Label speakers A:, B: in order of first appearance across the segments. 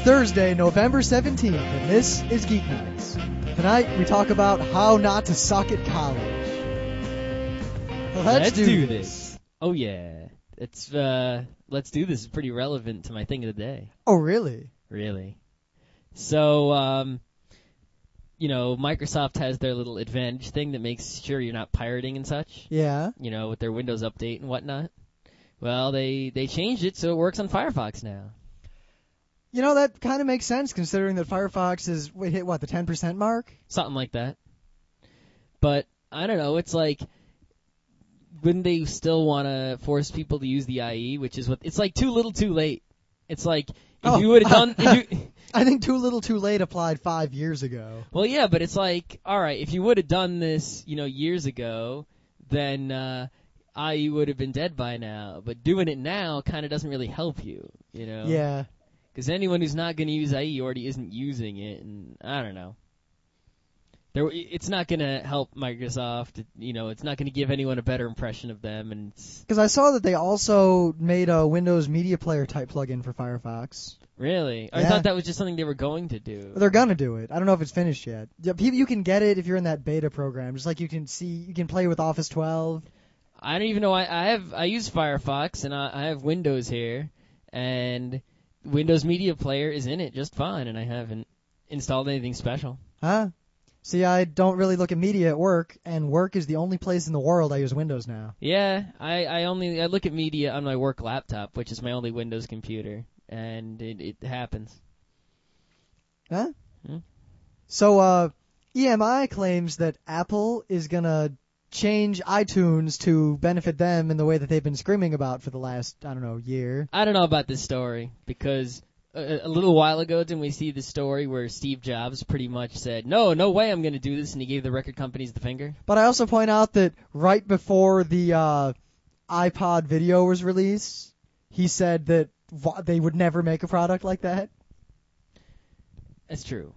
A: Thursday, November 17th, and this is Geek Nights. Tonight, we talk about how not to suck at college. Let's do this.
B: Oh, yeah. Let's do this is pretty relevant to my thing of the day.
A: Oh, really?
B: Really. So, Microsoft has their little Advantage thing that makes sure you're not pirating and such.
A: Yeah.
B: With their Windows Update and whatnot. Well, they changed it so it works on Firefox now.
A: That kind of makes sense considering that Firefox is, hit the 10% mark?
B: Something like that. But, I don't know, it's like, wouldn't they still want to force people to use the IE, which is it's like too little too late. It's like, if you would have done...
A: I think too little too late applied 5 years ago.
B: Well, yeah, but it's like, alright, if you would have done this, years ago, then, IE would have been dead by now. But doing it now kind of doesn't really help you,
A: Yeah.
B: Because anyone who's not going to use IE already isn't using it, and I don't know. It's not going to help Microsoft, it's not going to give anyone a better impression of them.
A: Because I saw that they also made a Windows Media Player type plugin for Firefox.
B: Really?
A: Yeah.
B: I thought that was just something they were going to do.
A: They're going to do it. I don't know if it's finished yet. Yeah, you can get it if you're in that beta program, just like you can play with Office 12.
B: I don't even know. I use Firefox, and I have Windows here, and Windows Media Player is in it just fine, and I haven't installed anything special.
A: Huh? See, I don't really look at media at work, and work is the only place in the world I use Windows now.
B: Yeah, I look at media on my work laptop, which is my only Windows computer, and it happens.
A: Huh?
B: Hmm?
A: So, EMI claims that Apple is gonna change iTunes to benefit them in the way that they've been screaming about for the last, year.
B: I don't know about this story, because a little while ago didn't we see the story where Steve Jobs pretty much said, no way I'm going to do this, and he gave the record companies the finger?
A: But I also point out that right before the iPod video was released, he said that they would never make a product like that.
B: That's true.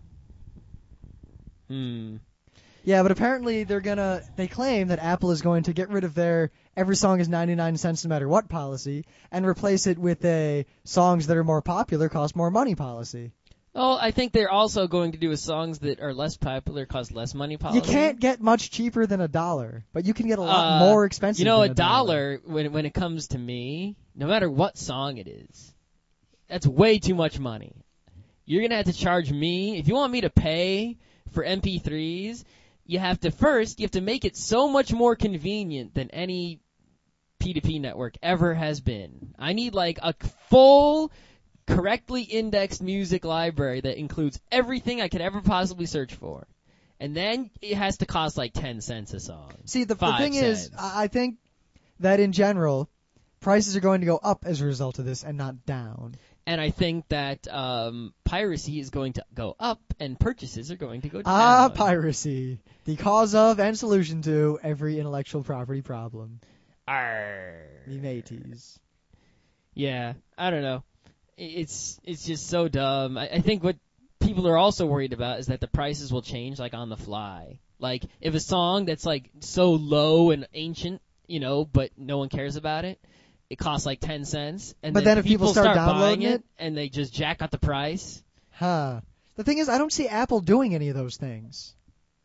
A: Yeah, but apparently they claim that Apple is going to get rid of their every song is 99 cents no matter what policy and replace it with a songs that are more popular cost more money policy.
B: Oh, I think they're also going to do a songs that are less popular cost less money policy.
A: You can't get much cheaper than $1, but you can get a lot more expensive than
B: $1, when it comes to me, no matter what song it is, that's way too much money. You're going to have to charge me, if you want me to pay for MP3s, you have to make it so much more convenient than any P2P network ever has been. I need like a full, correctly indexed music library that includes everything I could ever possibly search for. And then it has to cost like 10 cents a song.
A: See, the thing is, I think that in general, prices are going to go up as a result of this and not down.
B: And I think that piracy is going to go up and purchases are going to go down.
A: Ah, piracy. The cause of and solution to every intellectual property problem.
B: Arr.
A: Me mateys.
B: Yeah, I don't know. It's just so dumb. I think what people are also worried about is that the prices will change like on the fly. Like if a song that's like so low and ancient, but no one cares about it, it costs like 10 cents. And
A: but then if people start
B: buying
A: downloading it,
B: and they just jack up the price.
A: Huh. The thing is, I don't see Apple doing any of those things.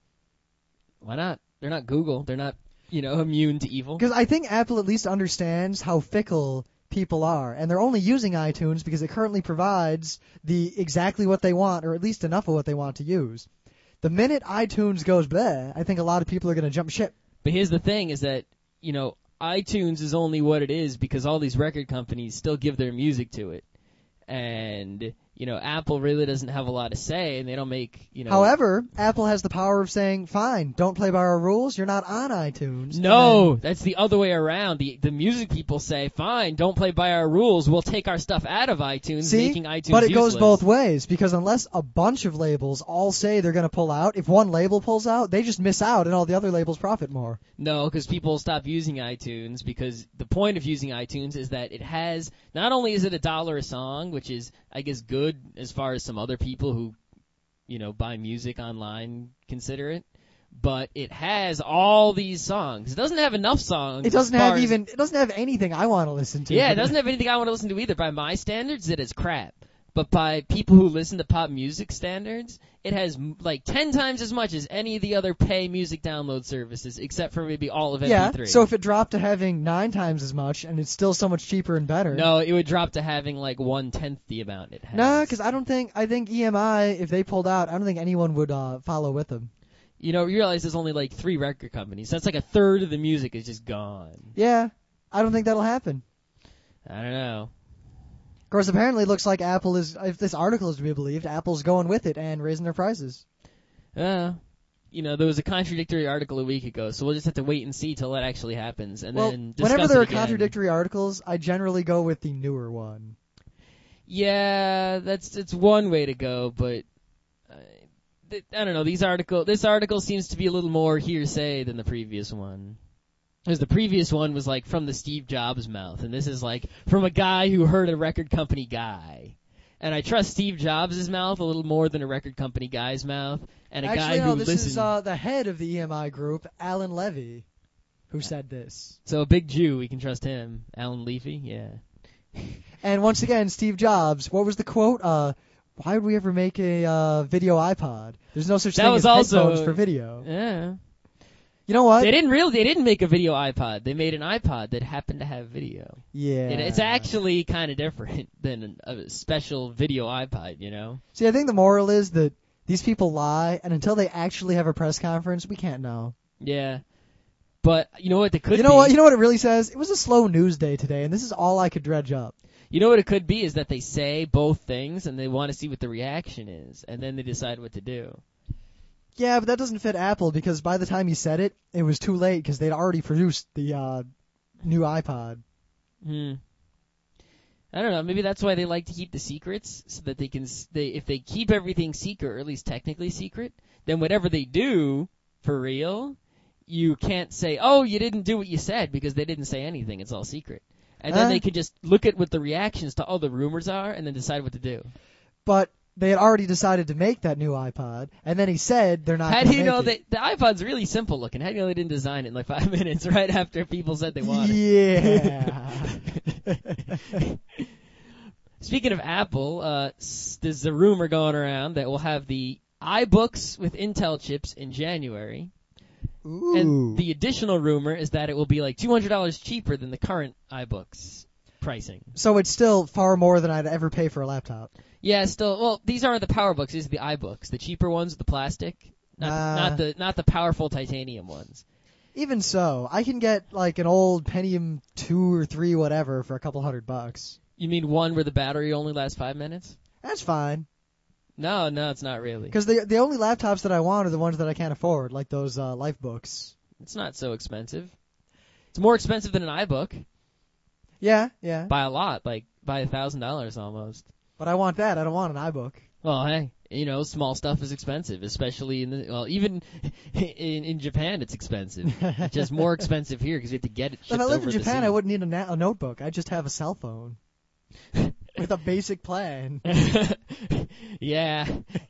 B: Why not? They're not Google. They're not, immune to evil.
A: Because I think Apple at least understands how fickle people are, and they're only using iTunes because it currently provides exactly what they want, or at least enough of what they want to use. The minute iTunes goes bleh, I think a lot of people are going to jump ship.
B: But here's the thing: is that iTunes is only what it is because all these record companies still give their music to it. And, Apple really doesn't have a lot to say, and they don't make,
A: However, Apple has the power of saying, fine, don't play by our rules, you're not on iTunes.
B: No, that's the other way around. The music people say, fine, don't play by our rules, we'll take our stuff out of iTunes, making iTunes
A: but it
B: useless.
A: goes both ways, because unless a bunch of labels all say they're going to pull out, if one label pulls out, they just miss out, and all the other labels profit more.
B: No, because people stop using iTunes, because the point of using iTunes is that it has, not only is it $1 a song, which is, I guess, good as far as some other people who, buy music online consider it, but it has all these songs. It doesn't have enough songs.
A: It doesn't have anything I want to listen to.
B: Yeah, it doesn't have anything I want to listen to either. By my standards, it is crap. but by people who listen to pop music standards, it has like 10 times as much as any of the other pay music download services, except for maybe all of MP3.
A: Yeah, so if it dropped to having 9 times as much, and it's still so much cheaper and better.
B: No, it would drop to having like 1/10 the amount it has.
A: No, because I think EMI, if they pulled out, I don't think anyone would follow with them.
B: You know, you realize there's only like 3 record companies. That's like a third of the music is just gone.
A: Yeah, I don't think that'll happen.
B: I don't know.
A: Of course, apparently it looks like Apple is, if this article is to be believed, Apple's going with it and raising their prices.
B: You know, there was a contradictory article a week ago, so we'll just have to wait and see till that actually happens, and then discuss
A: whenever there
B: it
A: are
B: again.
A: contradictory articles, I generally go with the newer one.
B: Yeah, it's one way to go, but I don't know. This article seems to be a little more hearsay than the previous one. Because the previous one was like from the Steve Jobs mouth, and this is like from a guy who heard a record company guy. And I trust Steve Jobs' mouth a little more than a record company guy's mouth, and a guy who
A: this
B: listens.
A: is the head of the EMI group, Alan Levy, who said this.
B: So a big Jew, we can trust him. Alan Levy, yeah.
A: And once again, Steve Jobs, what was the quote? Why would we ever make a video iPod? There's no such thing as headphones for video.
B: Yeah.
A: You know what?
B: They didn't make a video iPod. They made an iPod that happened to have video.
A: Yeah.
B: It's actually kind of different than a special video iPod, you know?
A: See, I think the moral is that these people lie, and until they actually have a press conference, we can't know.
B: Yeah. But you know what it could be?
A: You know what it really says? It was a slow news day today, and this is all I could dredge up.
B: You know what it could be is that they say both things, and they want to see what the reaction is, and then they decide what to do.
A: Yeah, but that doesn't fit Apple, because by the time he said it, it was too late, because they'd already produced the new iPod.
B: I don't know. Maybe that's why they like to keep the secrets, so that if they keep everything secret, or at least technically secret, then whatever they do, for real, you can't say, oh, you didn't do what you said, because they didn't say anything. It's all secret. And then they could just look at what the reactions to all the rumors are, and then decide what to do.
A: But they had already decided to make that new iPod, and then he said they're not.
B: How do you know that the iPod's really simple looking? How do you know they didn't design it in like 5 minutes right after people said they wanted it?
A: Yeah.
B: Speaking of Apple, there's a rumor going around that we'll have the iBooks with Intel chips in January.
A: Ooh.
B: And the additional rumor is that it will be like $200 cheaper than the current iBooks pricing.
A: So it's still far more than I'd ever pay for a laptop.
B: Yeah, still. Well, these aren't the PowerBooks. These are the iBooks, the cheaper ones with the plastic, not the powerful titanium ones.
A: Even so, I can get like an old Pentium 2 or 3 whatever for a couple $100.
B: You mean one where the battery only lasts 5 minutes?
A: That's fine.
B: No, it's not really.
A: Because the only laptops that I want are the ones that I can't afford, like those Lifebooks.
B: It's not so expensive. It's more expensive than an iBook.
A: Yeah.
B: By a lot, like by $1,000 almost.
A: But I want that. I don't want an iBook.
B: Well, hey, small stuff is expensive, especially even in Japan it's expensive. It's just more expensive here because you have to get it shipped over
A: If I lived
B: the
A: in Japan,
B: sea.
A: I wouldn't need a notebook. I'd just have a cell phone with a basic plan.
B: Yeah.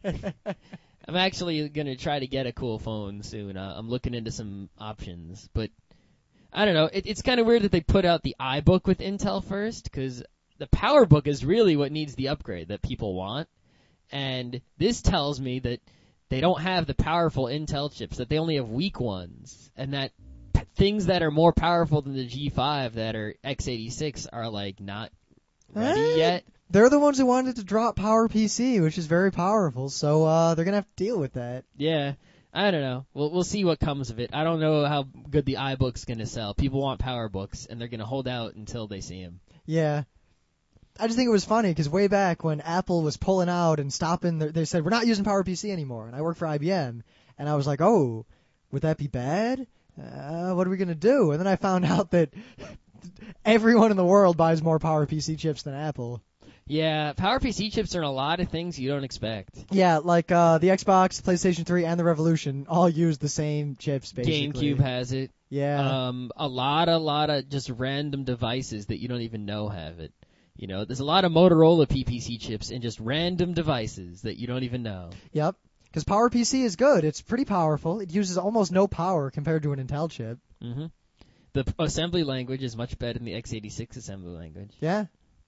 B: I'm actually going to try to get a cool phone soon. I'm looking into some options, but I don't know. It's kind of weird that they put out the iBook with Intel first, because the PowerBook is really what needs the upgrade that people want. And this tells me that they don't have the powerful Intel chips, that they only have weak ones, and that things that are more powerful than the G5 that are x86 are like not ready yet.
A: They're the ones who wanted to drop PowerPC, which is very powerful, so they're going to have to deal with that.
B: Yeah. I don't know. We'll see what comes of it. I don't know how good the iBook's going to sell. People want PowerBooks, and they're going to hold out until they see them.
A: Yeah. I just think it was funny, because way back when Apple was pulling out and stopping, they said, we're not using PowerPC anymore, and I work for IBM, and I was like, oh, would that be bad? What are we going to do? And then I found out that everyone in the world buys more PowerPC chips than Apple.
B: Yeah, PowerPC chips are in a lot of things you don't expect.
A: Yeah, like the Xbox, PlayStation 3, and the Revolution all use the same chips, basically.
B: GameCube has it.
A: Yeah.
B: A lot of just random devices that you don't even know have it. There's a lot of Motorola PPC chips and just random devices that you don't even know.
A: Yep. Because PowerPC is good. It's pretty powerful. It uses almost no power compared to an Intel chip.
B: Mm-hmm. The assembly language is much better than the x86 assembly language.
A: Yeah.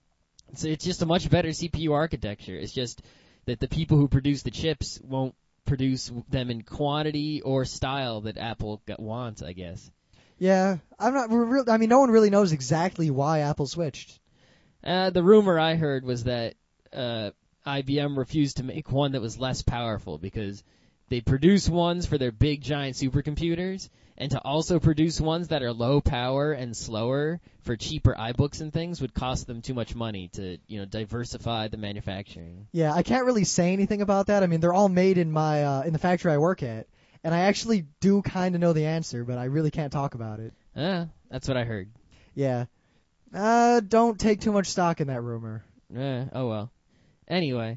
B: So it's just a much better CPU architecture. It's just that the people who produce the chips won't produce them in quantity or style that Apple wants, I guess.
A: Yeah, I mean, no one really knows exactly why Apple switched.
B: The rumor I heard was that IBM refused to make one that was less powerful because they produce ones for their big giant supercomputers, and to also produce ones that are low power and slower for cheaper iBooks and things would cost them too much money to, diversify the manufacturing.
A: Yeah, I can't really say anything about that. I mean, they're all made in my in the factory I work at, and I actually do kind of know the answer, but I really can't talk about it.
B: That's what I heard.
A: Yeah. Don't take too much stock in that rumor.
B: Oh well. Anyway,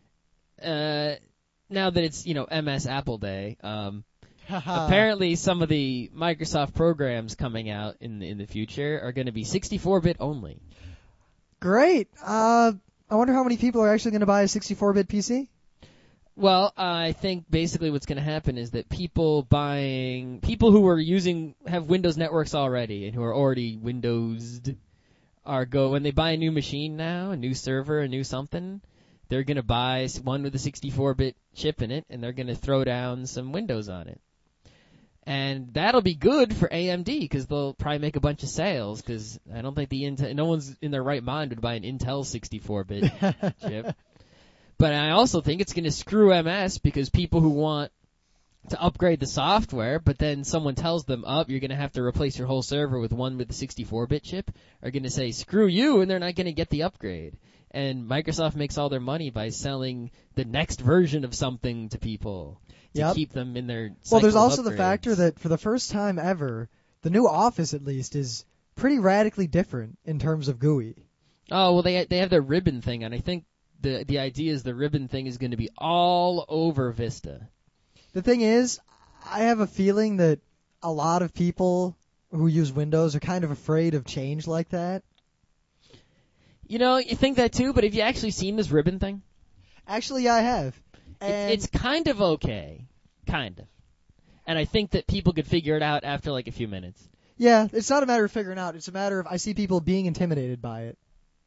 B: now that it's, MS Apple Day, apparently some of the Microsoft programs coming out in the future are going to be 64-bit only.
A: Great. I wonder how many people are actually going to buy a 64-bit PC?
B: Well, I think basically what's going to happen is that people who have Windows networks already and who are already Windowsed when they buy a new machine now, a new server, a new something, they're going to buy one with a 64-bit chip in it, and they're going to throw down some Windows on it. And that'll be good for AMD because they'll probably make a bunch of sales because I don't think no one's in their right mind would buy an Intel 64-bit chip. But I also think it's going to screw MS because people who want to upgrade the software, but then someone tells them, you're going to have to replace your whole server with one with the 64-bit chip, are going to say, screw you, and they're not going to get the upgrade. And Microsoft makes all their money by selling the next version of something to people to keep them in their cycle.
A: Well, there's also
B: the
A: factor that for the first time ever, the new Office at least is pretty radically different in terms of GUI.
B: Oh, well, they have their ribbon thing, and I think the idea is the ribbon thing is going to be all over Vista.
A: The thing is, I have a feeling that a lot of people who use Windows are kind of afraid of change like that.
B: You think that too, but have you actually seen this ribbon thing?
A: Actually, yeah, I have.
B: It's kind of okay. Kind of. And I think that people could figure it out after like a few minutes.
A: Yeah, it's not a matter of figuring out. It's a matter of I see people being intimidated by it.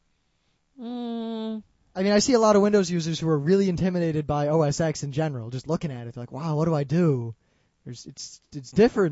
A: I mean, I see a lot of Windows users who are really intimidated by OS X in general. Just looking at it, they're like, wow, what do I do? It's different.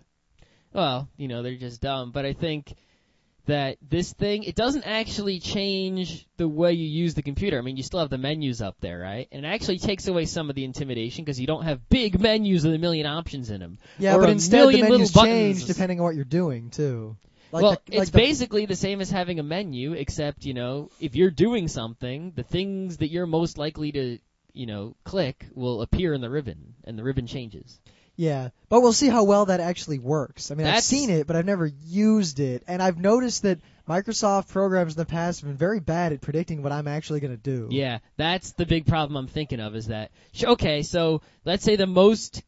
B: Well, they're just dumb. But I think that this thing, it doesn't actually change the way you use the computer. I mean, you still have the menus up there, right? And it actually takes away some of the intimidation because you don't have big menus with a million options in them.
A: Yeah, but instead the menus change depending on what you're doing, too.
B: It's basically the same as having a menu, except, if you're doing something, the things that you're most likely to, click will appear in the ribbon, and the ribbon changes.
A: Yeah, but we'll see how well that actually works. I mean, I've seen it, but I've never used it, and I've noticed that Microsoft programs in the past have been very bad at predicting what I'm actually going to do.
B: Yeah, that's the big problem I'm thinking of is that, okay, so let's say the most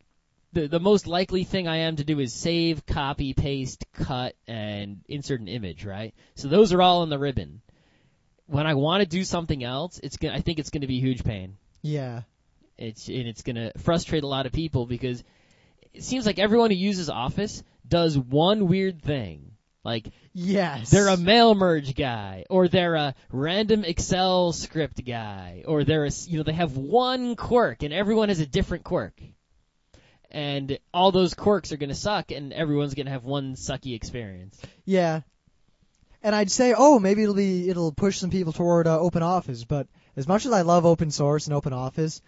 B: likely thing I am to do is save, copy, paste, cut, and insert an image, right? So those are all in the ribbon. When I want to do something else, I think it's going to be a huge pain.
A: Yeah.
B: It's going to frustrate a lot of people because it seems like everyone who uses Office does one weird thing. Like,
A: yes,
B: they're a mail merge guy, or they're a random Excel script guy, or they have one quirk, and everyone has a different quirk. And all those quirks are going to suck, and everyone's going to have one sucky experience.
A: Yeah. And I'd say, maybe it'll push some people toward OpenOffice, but as much as I love open source and OpenOffice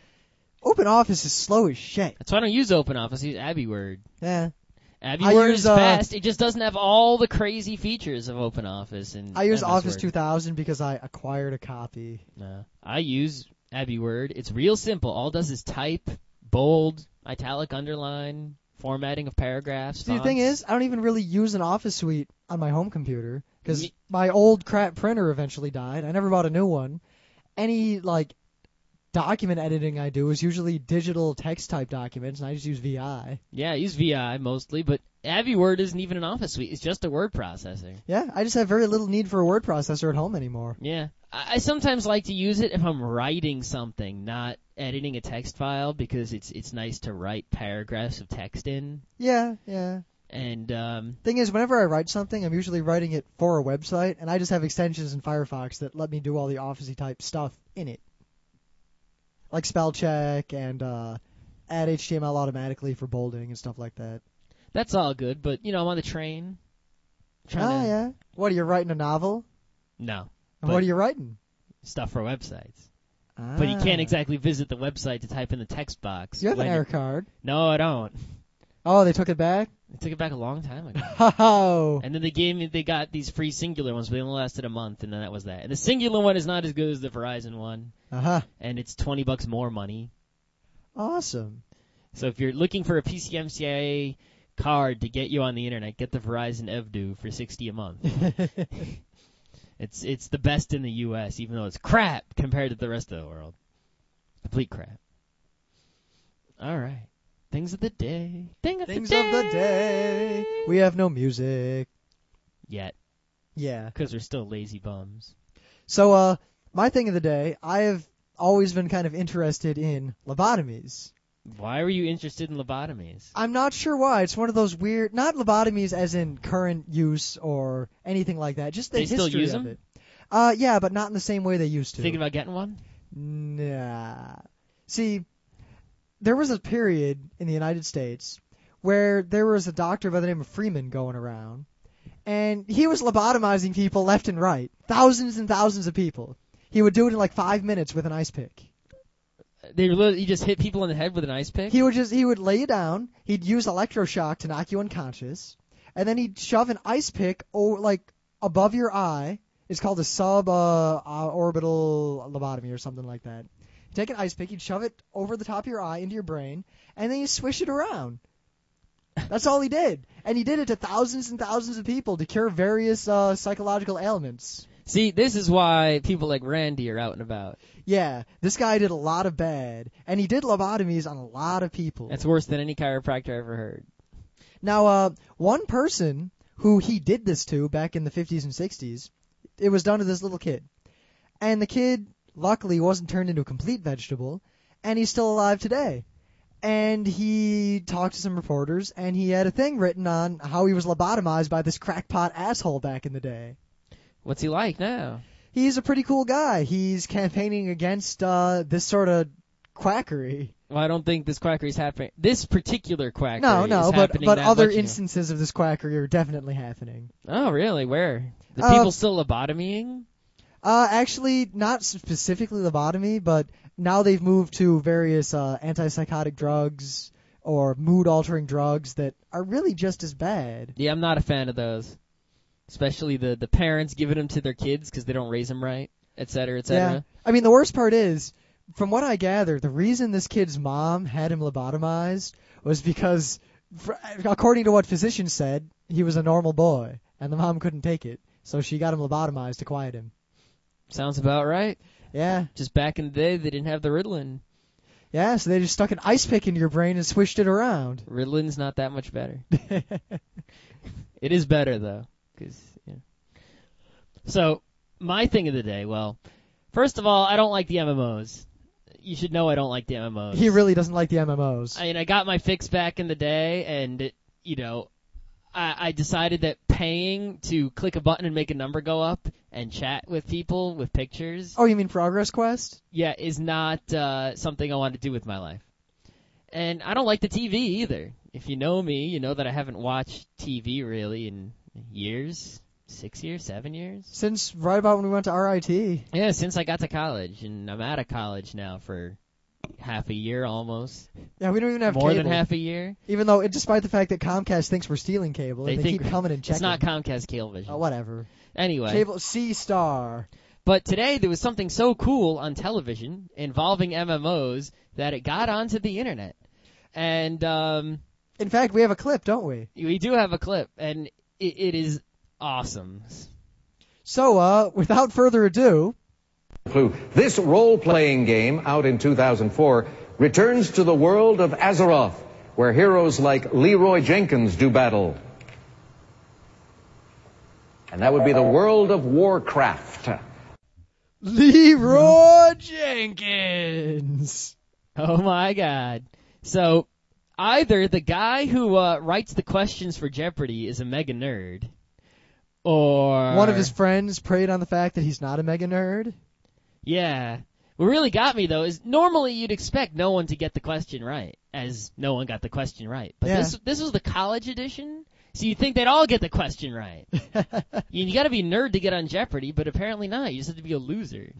A: is slow as shit.
B: That's why I don't use OpenOffice. I use AbiWord.
A: Yeah.
B: AbiWord is fast. It just doesn't have all the crazy features of OpenOffice. And
A: I use
B: MS
A: Office
B: Word.
A: 2000 because I acquired a copy.
B: No. I use AbiWord. It's real simple. All it does is type, bold, italic, underline, formatting of paragraphs.
A: See, the thing is, I don't even really use an Office suite on my home computer because my old crap printer eventually died. I never bought a new one. Any, document editing I do is usually digital text type documents, and I just use VI.
B: Yeah, I use VI mostly, but AbiWord isn't even an Office suite. It's just a word processor.
A: Yeah, I just have very little need for a word processor at home anymore.
B: Yeah. I sometimes like to use it if I'm writing something, not editing a text file, because it's nice to write paragraphs of text in.
A: Yeah, yeah.
B: And
A: Thing is, whenever I write something, I'm usually writing it for a website, and I just have extensions in Firefox that let me do all the Office-y type stuff in it. Like spell check and add HTML automatically for bolding and stuff like that.
B: that's all good, but, I'm on the train. Trying to...
A: Yeah. What, are you writing a novel?
B: No.
A: And what are you writing?
B: Stuff for websites. But you can't exactly visit the website to type in the text box.
A: You have an error card.
B: No, I don't.
A: Oh, they took it back?
B: They took it back a long time ago.
A: Oh.
B: And then they got these free Singular ones, but they only lasted a month, and then that was that. And the Singular one is not as good as the Verizon one.
A: Uh-huh.
B: And it's $20 more money.
A: Awesome.
B: So if you're looking for a PCMCIA card to get you on the internet, get the Verizon Evdu for $60 a month. It's the best in the U.S., even though it's crap compared to the rest of the world. Complete crap. All right. Things of the day. Things of the day.
A: We have no music.
B: Yet.
A: Yeah.
B: Because we're still lazy bums.
A: So, my thing of the day, I have always been kind of interested in lobotomies.
B: Why were you interested in lobotomies?
A: I'm not sure why. It's one of those weird, not lobotomies as in current use or anything like that, just the
B: They
A: history
B: still use
A: of
B: them?
A: it. Yeah, but not in the same way they used to.
B: Thinking about getting one?
A: Nah. See, there was a period in the United States where there was a doctor by the name of Freeman going around, and he was lobotomizing people left and right. Thousands and thousands of people. He would do it in like 5 minutes with an ice pick.
B: You just hit people in the head with an ice pick?
A: He would lay you down, he'd use electroshock to knock you unconscious, and then he'd shove an ice pick above your eye. It's called a orbital lobotomy or something like that. You take an ice pick, you'd shove it over the top of your eye into your brain, and then you swish it around. That's all he did. And he did it to thousands and thousands of people to cure various psychological ailments.
B: See, this is why people like Randy are out and about.
A: Yeah, this guy did a lot of bad, and he did lobotomies on a lot of people.
B: That's worse than any chiropractor I ever heard.
A: Now, one person who he did this to back in the 50s and 60s, it was done to this little kid. And the kid, luckily, wasn't turned into a complete vegetable, and he's still alive today. And he talked to some reporters, and he had a thing written on how he was lobotomized by this crackpot asshole back in the day.
B: What's he like now?
A: He's a pretty cool guy. He's campaigning against this sort of quackery.
B: Well, I don't think this quackery is happening. This particular quackery
A: No,
B: is happening
A: but
B: that
A: other
B: much
A: instances of this quackery are definitely happening.
B: Oh, really? Where? The people still lobotomying?
A: Actually, not specifically lobotomy, but now they've moved to various antipsychotic drugs or mood-altering drugs that are really just as bad.
B: Yeah, I'm not a fan of those. Especially the parents giving them to their kids because they don't raise them right, et cetera, et cetera.
A: Yeah. I mean, the worst part is, from what I gather, the reason this kid's mom had him lobotomized was because, according to what physicians said, he was a normal boy, and the mom couldn't take it. So she got him lobotomized to quiet him.
B: Sounds about right.
A: Yeah.
B: Just back in the day, they didn't have the Ritalin.
A: Yeah, so they just stuck an ice pick into your brain and swished it around.
B: Ritalin's not that much better. It is better, though. So, my thing of the day, well, first of all, I don't like the MMOs. You should know I don't like the MMOs.
A: He really doesn't like the MMOs.
B: I mean, I got my fix back in the day, and, I decided that paying to click a button and make a number go up and chat with people with pictures...
A: Oh, you mean Progress Quest?
B: Yeah, is not something I want to do with my life. And I don't like the TV either. If you know me, you know that I haven't watched TV really in years. 6 years, 7 years?
A: Since right about when we went to RIT.
B: Yeah, since I got to college, and I'm out of college now for half a year almost.
A: Yeah, we don't even have
B: more
A: cable.
B: than half a year.
A: Even though, despite the fact that Comcast thinks we're stealing cable, and they keep coming and checking.
B: It's not Comcast Cablevision.
A: Oh, whatever.
B: Anyway.
A: Cable C-Star.
B: But today there was something so cool on television involving MMOs that it got onto the internet. And
A: in fact, we have a clip, don't we?
B: We do have a clip, and it is awesome.
A: So, without further ado...
C: This role-playing game, out in 2004, returns to the world of Azeroth, where heroes like Leroy Jenkins do battle. And that would be the world of Warcraft.
A: Leroy Jenkins!
B: Oh my god. So, either the guy who writes the questions for Jeopardy is a mega nerd, or
A: one of his friends preyed on the fact that he's not a mega nerd.
B: Yeah. What really got me, though, is normally you'd expect no one to get the question right, as no one got the question right. But
A: Yeah.
B: this was the college edition, so you'd think they'd all get the question right. You got to be a nerd to get on Jeopardy, but apparently not. You just have to be a loser.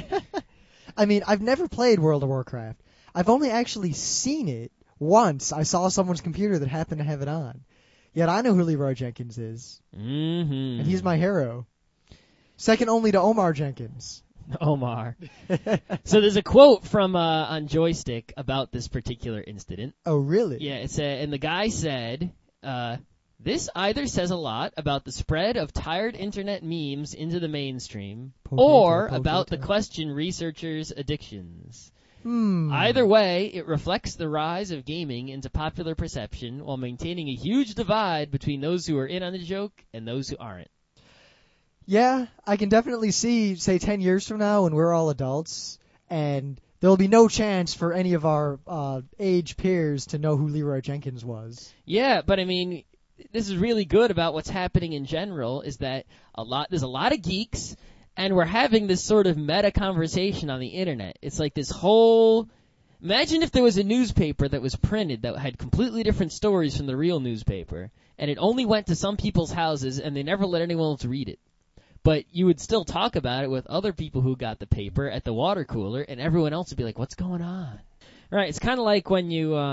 A: I mean, I've never played World of Warcraft. I've only actually seen it once. I saw someone's computer that happened to have it on. Yet I know who Leroy Jenkins is.
B: Mm-hmm.
A: And he's my hero. Second only to Omar Jenkins.
B: Omar. So there's a quote from on Joystick about this particular incident.
A: Oh, really?
B: Yeah, and the guy said, this either says a lot about the spread of tired internet memes into the mainstream, or about the question researchers' addictions. Either way, it reflects the rise of gaming into popular perception while maintaining a huge divide between those who are in on the joke and those who aren't.
A: Yeah, I can definitely see, say, 10 years from now when we're all adults, and there'll be no chance for any of our age peers to know who Leroy Jenkins was.
B: Yeah, but I mean, this is really good about what's happening in general, is that there's a lot of geeks, and we're having this sort of meta conversation on the internet. It's like this whole... Imagine if there was a newspaper that was printed that had completely different stories from the real newspaper, and it only went to some people's houses, and they never let anyone else read it. But you would still talk about it with other people who got the paper at the water cooler, and everyone else would be like, what's going on? Right, it's kind of like when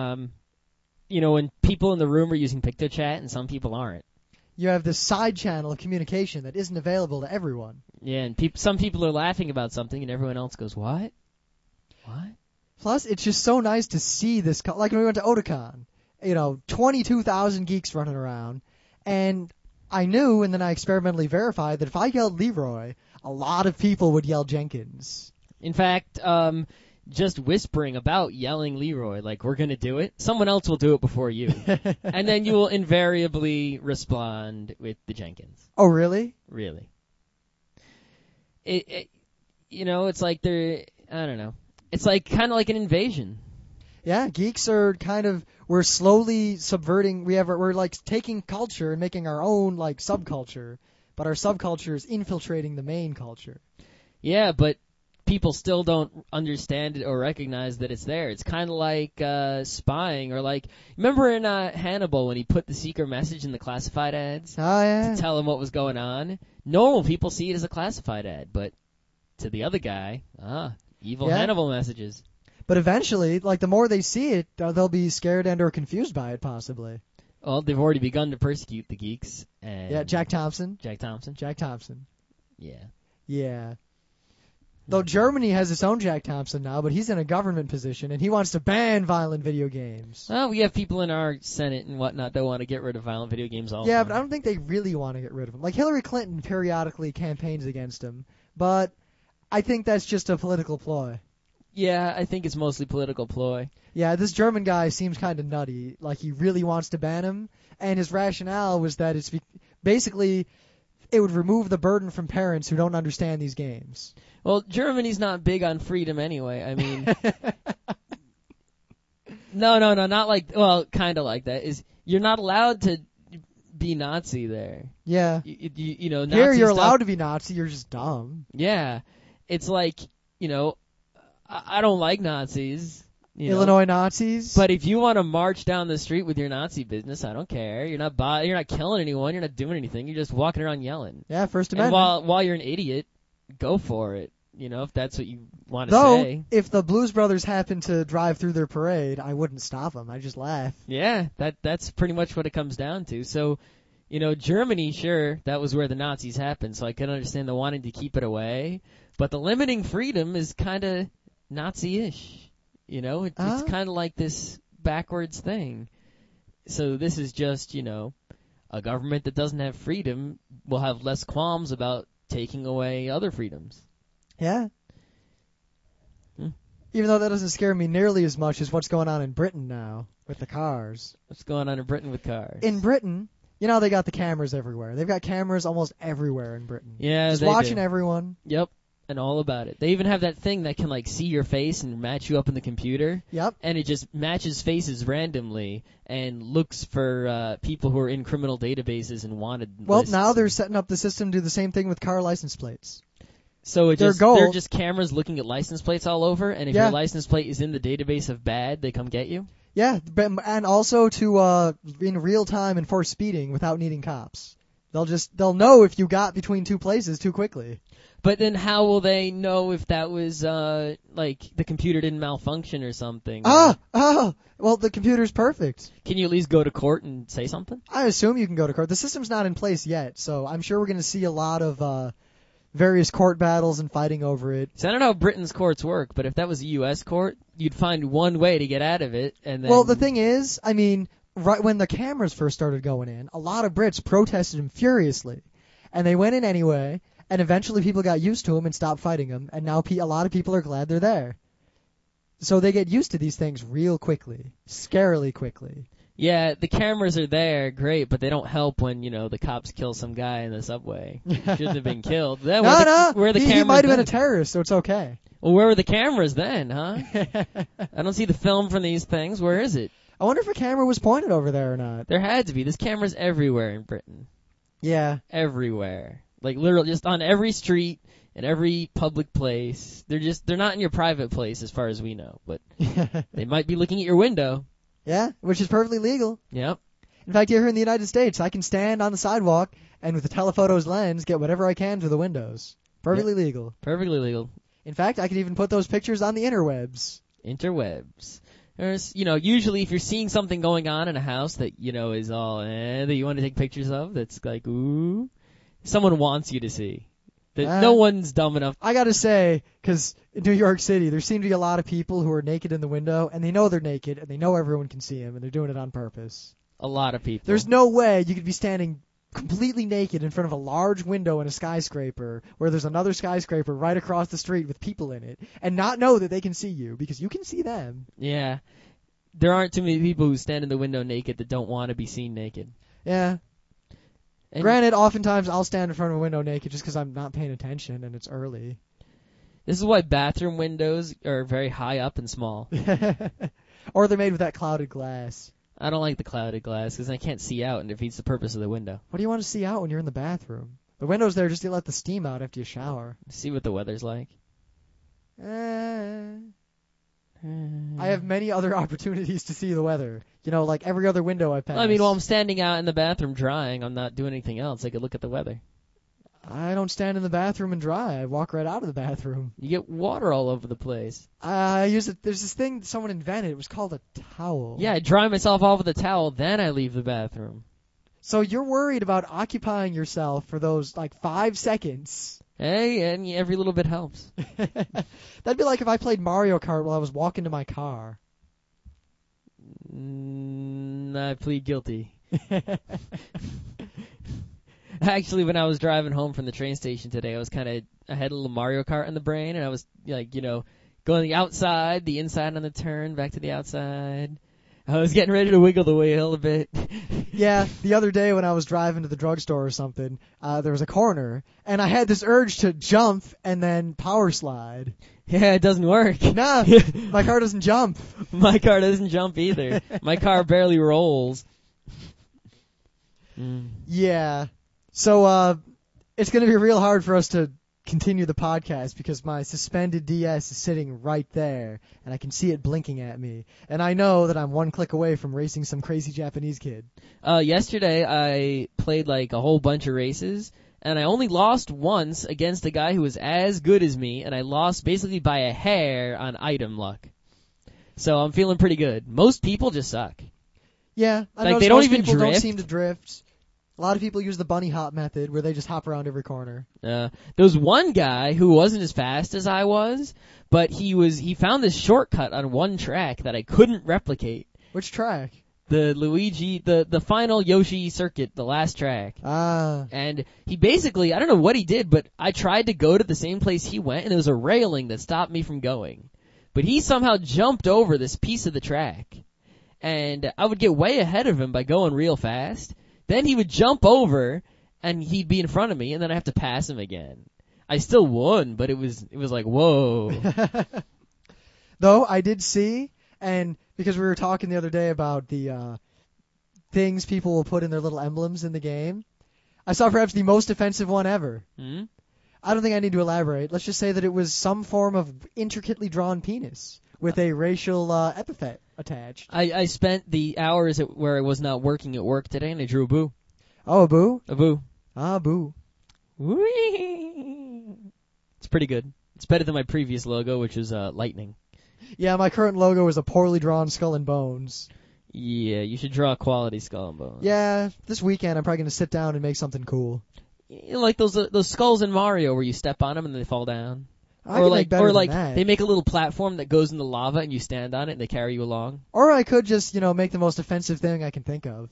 B: when people in the room are using PictoChat and some people aren't.
A: You have this side channel of communication that isn't available to everyone.
B: Yeah, and some people are laughing about something, and everyone else goes, what? What?
A: Plus, it's just so nice to see this, like when we went to Otakon, 22,000 geeks running around, and I knew, and then I experimentally verified, that if I yelled Leroy, a lot of people would yell Jenkins.
B: In fact, just whispering about yelling Leroy, like, we're going to do it, someone else will do it before you. And then you will invariably respond with the Jenkins.
A: Oh, really?
B: Really. It's like I don't know. It's like kind of like an invasion.
A: Yeah, geeks are we're slowly subverting, we're like taking culture and making our own like subculture, but our subculture is infiltrating the main culture.
B: Yeah, but people still don't understand it or recognize that it's there. It's kind of like spying, or like, remember in Hannibal when he put the secret message in the classified ads?
A: Oh, yeah.
B: To tell him what was going on? Normal people see it as a classified ad, but to the other guy, evil Hannibal messages.
A: But eventually, like, the more they see it, they'll be scared and or confused by it, possibly.
B: Well, they've already begun to persecute the geeks. And
A: Yeah, Jack Thompson.
B: Jack Thompson?
A: Jack Thompson.
B: Yeah.
A: Yeah. Though Germany has its own Jack Thompson now, but he's in a government position, and he wants to ban violent video games.
B: Well, we have people in our Senate and whatnot that want to get rid of violent video games also.
A: Yeah, but I don't think they really want to get rid of him. Like, Hillary Clinton periodically campaigns against him, but I think that's just a political ploy.
B: Yeah, I think it's mostly political ploy.
A: Yeah, this German guy seems kind of nutty. Like, he really wants to ban him, and his rationale was that it's basically it would remove the burden from parents who don't understand these games.
B: Well, Germany's not big on freedom anyway. I mean, no, not like, well, kind of like that. You're not allowed to be Nazi there.
A: Yeah.
B: Nazi
A: Here you're
B: stuff,
A: allowed to be Nazi, you're just dumb.
B: Yeah. It's like, I don't like Nazis.
A: Illinois Nazis?
B: But if you want to march down the street with your Nazi business, I don't care. You're not killing anyone. You're not doing anything. You're just walking around yelling.
A: Yeah, First Amendment.
B: And while you're an idiot, go for it. If that's what you want to say.
A: If the Blues Brothers happened to drive through their parade, I wouldn't stop them. I'd just laugh.
B: Yeah, that's pretty much what it comes down to. So, Germany, sure, that was where the Nazis happened, so I can understand the wanting to keep it away. But the limiting freedom is kind of Nazi-ish. It's kind of like this backwards thing. So this is just, a government that doesn't have freedom will have less qualms about taking away other freedoms.
A: Yeah. Even though that doesn't scare me nearly as much as what's going on in Britain now with the cars.
B: What's going on in Britain with cars?
A: In Britain, they got the cameras everywhere. They've got cameras almost everywhere in Britain.
B: Yeah,
A: just
B: they
A: watching
B: do.
A: everyone.
B: Yep. and all about it. They even have that thing that can like see your face and match you up in the computer.
A: Yep.
B: And it just matches faces randomly and looks for people who are in criminal databases and wanted
A: Well,
B: lists.
A: now they're setting up the system to do the same thing with car license plates.
B: So
A: Their goal-
B: they're just cameras looking at license plates all over, and if
A: Yeah.
B: your license plate is in the database of bad, they come get you?
A: Yeah, and also to in real time enforce speeding without needing cops. They'll know if you got between two places too quickly.
B: But then how will they know if that was, like, the computer didn't malfunction or something?
A: Well, the computer's perfect.
B: Can you at least go to court and say something?
A: I assume you can go to court. The system's not in place yet, so I'm sure we're going to see a lot of various court battles and fighting over it.
B: So I don't know how Britain's courts work, but if that was a U.S. court, you'd find one way to get out of it, and then...
A: Well, the thing is, I mean, right when the cameras first started going in, a lot of Brits protested them furiously, and they went in anyway, and eventually people got used to them and stopped fighting them, and now a lot of people are glad they're there. So they get used to these things real quickly, scarily quickly.
B: Yeah, the cameras are there, great, but they don't help when, the cops kill some guy in the subway. Shouldn't have been killed. Then where are the
A: he
B: cameras
A: might have been a
B: then?
A: terrorist, so it's okay.
B: Well, where were the cameras then, huh? I don't see the film from these things. Where is it?
A: I wonder if a camera was pointed over there or not.
B: There had to be. There's cameras everywhere in Britain.
A: Yeah.
B: Everywhere. Like, literally, just on every street, in every public place. They're not in your private place as far as we know, but they might be looking at your window.
A: Yeah, which is perfectly legal.
B: Yep.
A: In fact, here in the United States, I can stand on the sidewalk and with the telephoto's lens get whatever I can through the windows. Perfectly legal.
B: Perfectly legal.
A: In fact, I could even put those pictures on the interwebs.
B: Interwebs. There's, usually if you're seeing something going on in a house that, is all, that you want to take pictures of, that's like, ooh, someone wants you to see. That no one's dumb enough.
A: I gotta say, because in New York City, there seem to be a lot of people who are naked in the window, and they know they're naked, and they know everyone can see them, and they're doing it on purpose.
B: A lot of people.
A: There's no way you could be standing completely naked in front of a large window in a skyscraper where there's another skyscraper right across the street with people in it and not know that they can see you because you can see them.
B: Yeah. There aren't too many people who stand in the window naked that don't want to be seen naked.
A: Yeah.
B: And
A: granted, oftentimes I'll stand in front of a window naked just because I'm not paying attention and it's early.
B: This is why bathroom windows are very high up and small.
A: Or they're made with that clouded glass.
B: I don't like the clouded glass because I can't see out and it defeats the purpose of the window.
A: What do you want to see out when you're in the bathroom? The window's there just to let the steam out after you shower.
B: See what the weather's like.
A: I have many other opportunities to see the weather. Like every other window I pass.
B: I mean, while I'm standing out in the bathroom drying, I'm not doing anything else. I could look at the weather.
A: I don't stand in the bathroom and dry. I walk right out of the bathroom.
B: You get water all over the place.
A: I use it. There's this thing that someone invented. It was called a towel.
B: Yeah, I dry myself off with a towel, then I leave the bathroom.
A: So you're worried about occupying yourself for those, 5 seconds.
B: Hey, and every little bit helps.
A: That'd be like if I played Mario Kart while I was walking to my car.
B: I plead guilty. Actually, when I was driving home from the train station today, I had a little Mario Kart in the brain, and I was, going the outside, the inside on the turn, back to the outside. I was getting ready to wiggle the wheel a bit.
A: Yeah, the other day when I was driving to the drugstore or something, there was a corner, and I had this urge to jump and then power slide.
B: Yeah, it doesn't work.
A: Nah, my car doesn't jump.
B: My car doesn't jump either. My car barely rolls.
A: Yeah. So, it's going to be real hard for us to continue the podcast because my suspended DS is sitting right there, and I can see it blinking at me. And I know that I'm one click away from racing some crazy Japanese kid.
B: Yesterday, I played a whole bunch of races, and I only lost once against a guy who was as good as me, and I lost basically by a hair on item luck. So I'm feeling pretty good. Most people just suck.
A: Yeah, I
B: they don't
A: most
B: even
A: people
B: drift.
A: don't seem to drift. A lot of people use the bunny hop method where they just hop around every corner.
B: There was one guy who wasn't as fast as I was, but he found this shortcut on one track that I couldn't replicate.
A: Which track?
B: The final Yoshi circuit, the last track.
A: Ah.
B: And he basically, I don't know what he did, but I tried to go to the same place he went, and there was a railing that stopped me from going. But he somehow jumped over this piece of the track. And I would get way ahead of him by going real fast. Then he would jump over, and he'd be in front of me, and then I have to pass him again. I still won, but it was like, whoa.
A: Though I did see, and because we were talking the other day about the things people will put in their little emblems in the game, I saw perhaps the most offensive one ever.
B: Hmm?
A: I don't think I need to elaborate. Let's just say that it was some form of intricately drawn penis with a racial epithet attached.
B: I spent the hours where I was not working at work today, and I drew a boo.
A: Oh, a boo?
B: A boo.
A: Ah, boo.
B: Whee! It's pretty good. It's better than my previous logo, which was lightning.
A: Yeah, my current logo is a poorly drawn skull and bones.
B: Yeah, you should draw a quality skull and bones.
A: Yeah, this weekend I'm probably going to sit down and make something cool.
B: Like those skulls in Mario where you step on them and they fall down.
A: I can make better than that.
B: They make a little platform that goes in the lava and you stand on it and they carry you along.
A: Or I could just, make the most offensive thing I can think of.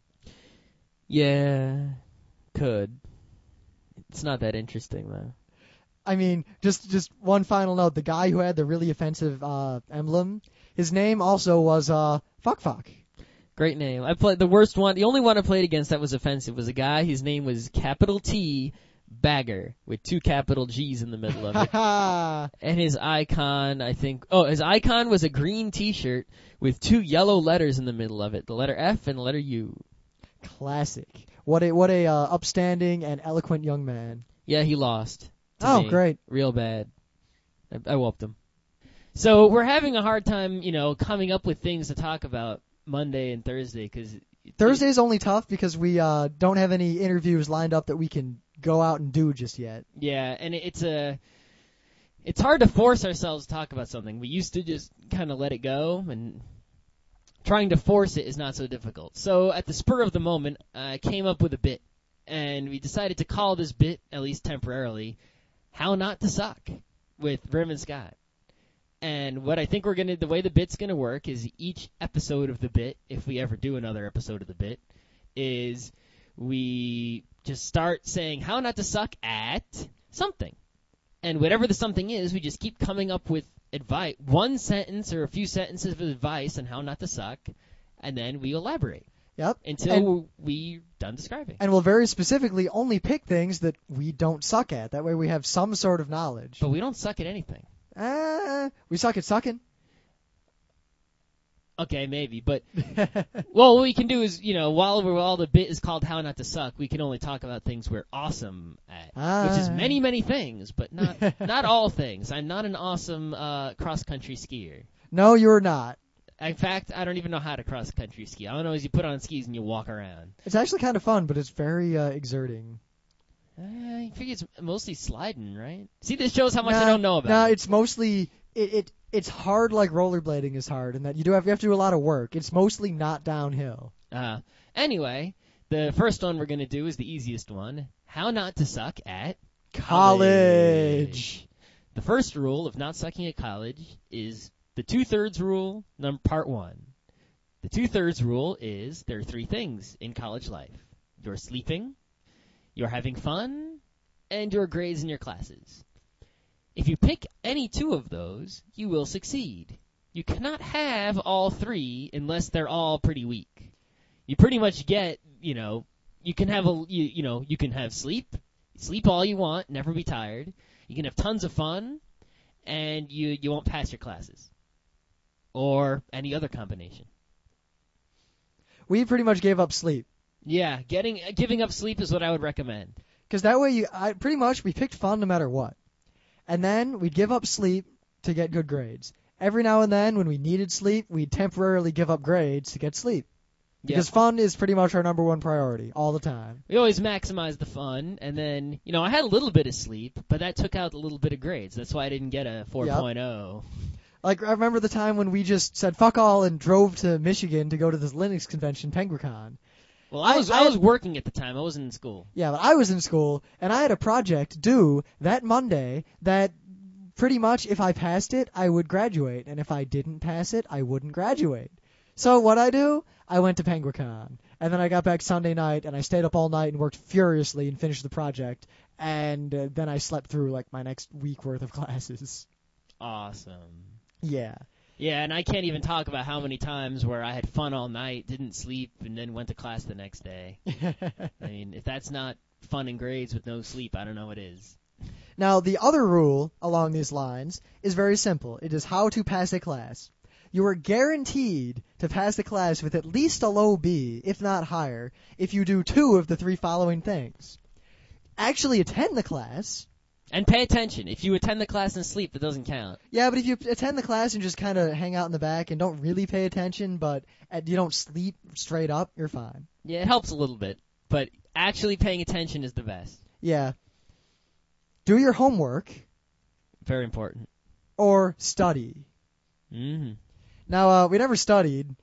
B: Yeah, could. It's not that interesting though.
A: I mean, just one final note. The guy who had the really offensive emblem, his name also was Fuck.
B: Great name. I played the worst one. The only one I played against that was offensive was a guy. His name was capital T Bagger with 2 capital G's in the middle of it. And his icon, his icon was a green T-shirt with 2 yellow letters in the middle of it, the letter F and the letter U.
A: Classic. What a upstanding and eloquent young man.
B: Yeah, he lost.
A: Oh, great.
B: Real bad. I whooped him. So we're having a hard time, coming up with things to talk about Monday and Thursday because
A: Thursday's only tough because we don't have any interviews lined up that we can go out and do just yet.
B: Yeah, and it's hard to force ourselves to talk about something. We used to just kind of let it go, and trying to force it is not so difficult. So at the spur of the moment, I came up with a bit, and we decided to call this bit, at least temporarily, How Not to Suck with Rim and Scott. And what I think the way the bit's going to work is each episode of the bit, if we ever do another episode of the bit, is we just start saying how not to suck at something. And whatever the something is, we just keep coming up with advice, one sentence or a few sentences of advice on how not to suck, and then we elaborate.
A: Yep.
B: Until we're done describing.
A: And we'll very specifically only pick things that we don't suck at. That way we have some sort of knowledge.
B: But we don't suck at anything.
A: We suck at sucking.
B: Okay, maybe, but well, what we can do is, while the bit is called How Not to Suck, we can only talk about things we're awesome at, which is many, many things, but not all things. I'm not an awesome cross-country skier.
A: No, you're not.
B: In fact, I don't even know how to cross-country ski. All I know is you put on skis and you walk around.
A: It's actually kind of fun, but it's very exerting.
B: I figure it's mostly sliding, right? See, this shows how much I don't know about.
A: No, it's mostly it's hard like rollerblading is hard, in that you have to do a lot of work. It's mostly not downhill.
B: Anyway, the first one we're going to do is the easiest one. How not to suck at
A: college.
B: The first rule of not sucking at college is the 2/3 rule, part 1. The 2/3 rule is there are 3 things in college life. You're sleeping, you're having fun, and your grades in your classes. If you pick any 2 of those, you will succeed. You cannot have all 3 unless they're all pretty weak. You pretty much get, you can have you can have sleep all you want, never be tired. You can have tons of fun, and you won't pass your classes. Or any other combination.
A: We pretty much gave up sleep.
B: Yeah, giving up sleep is what I would recommend.
A: Because that way we picked fun no matter what. And then we'd give up sleep to get good grades. Every now and then when we needed sleep, we'd temporarily give up grades to get sleep. Because fun is pretty much our number 1 priority all the time.
B: We always maximize the fun, and then, I had a little bit of sleep, but that took out a little bit of grades. That's why I didn't get a 4.0.
A: Like, I remember the time when we just said fuck all and drove to Michigan to go to this Linux convention, Penguicon.
B: Well, I was working at the time. I wasn't in school.
A: Yeah, but I was in school, and I had a project due that Monday that pretty much if I passed it, I would graduate, and if I didn't pass it, I wouldn't graduate. So what I do? I went to Penguicon, and then I got back Sunday night, and I stayed up all night and worked furiously and finished the project, and then I slept through like my next week worth of classes.
B: Awesome.
A: Yeah.
B: Yeah, and I can't even talk about how many times where I had fun all night, didn't sleep, and then went to class the next day. I mean, if that's not fun and grades with no sleep, I don't know what is.
A: Now, the other rule along these lines is very simple. It is how to pass a class. You are guaranteed to pass the class with at least a low B, if not higher, if you do 2 of the 3 following things. Actually attend the class.
B: And pay attention. If you attend the class and sleep, that doesn't count.
A: Yeah, but if you attend the class and just kind of hang out in the back and don't really pay attention, but you don't sleep straight up, you're fine.
B: Yeah, it helps a little bit. But actually paying attention is the best.
A: Yeah. Do your homework.
B: Very important.
A: Or study.
B: Mm-hmm.
A: Now, we never studied.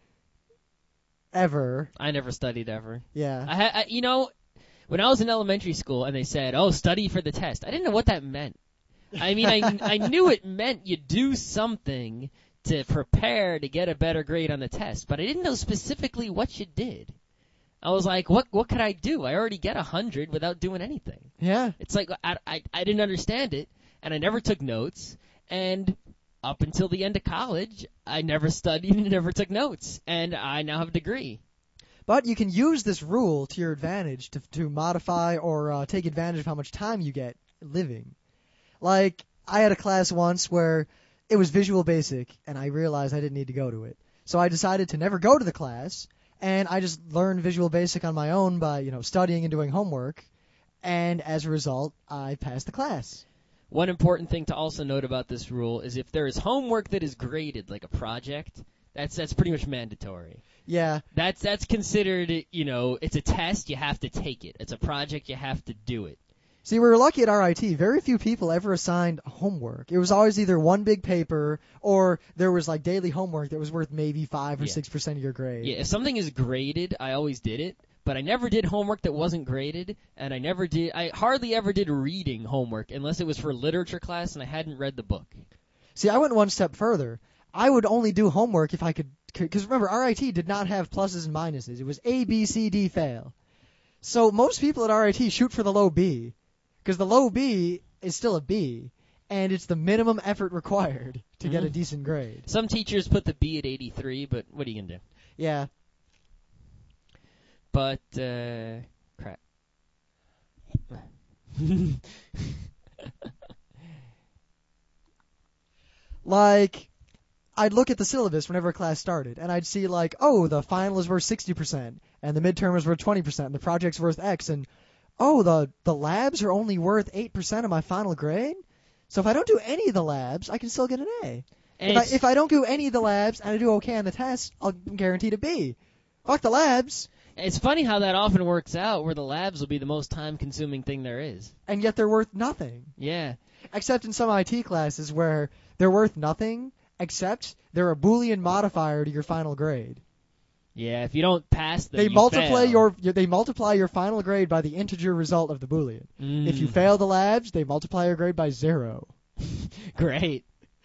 A: Ever.
B: I never studied ever.
A: Yeah.
B: When I was in elementary school and they said, "Oh, study for the test," I didn't know what that meant. I mean, I knew it meant you do something to prepare to get a better grade on the test, but I didn't know specifically what you did. I was like, what could I do? I already get 100 without doing anything.
A: Yeah.
B: It's like I didn't understand it, and I never took notes, and up until the end of college, I never studied and never took notes, and I now have a degree.
A: But you can use this rule to your advantage to modify or take advantage of how much time you get living. Like, I had a class once where it was Visual Basic, and I realized I didn't need to go to it. So I decided to never go to the class, and I just learned Visual Basic on my own by, studying and doing homework, and as a result, I passed the class.
B: One important thing to also note about this rule is if there is homework that is graded, like a project, that's pretty much mandatory.
A: Yeah.
B: That's considered, it's a test, you have to take it. It's a project, you have to do it.
A: See, we were lucky at RIT. Very few people ever assigned homework. It was always either one big paper or there was like daily homework that was worth maybe 5 or 6% of your grade.
B: Yeah, if something is graded, I always did it. But I never did homework that wasn't graded, and I hardly ever did reading homework unless it was for literature class and I hadn't read the book.
A: See, I went one step further. I would only do homework if I could, because remember, RIT did not have pluses and minuses. It was A, B, C, D, fail. So most people at RIT shoot for the low B, because the low B is still a B, and it's the minimum effort required to get a decent grade.
B: Some teachers put the B at 83, but what are you going to do?
A: Yeah.
B: But, crap.
A: Like, I'd look at the syllabus whenever a class started, and I'd see like, oh, the final is worth 60%, and the midterm is worth 20%, and the project's worth X, and oh, the labs are only worth 8% of my final grade? So if I don't do any of the labs, I can still get an A. If I don't do any of the labs and I do okay on the test, I'm guaranteed a B. Fuck the labs.
B: It's funny how that often works out, where the labs will be the most time-consuming thing there is.
A: And yet they're worth nothing.
B: Yeah.
A: Except in some IT classes where they're worth nothing, except they're a Boolean modifier to your final grade.
B: Yeah, if you don't pass them,
A: they multiply your final grade by the integer result of the Boolean. If you fail the labs, they multiply your grade by 0.
B: Great.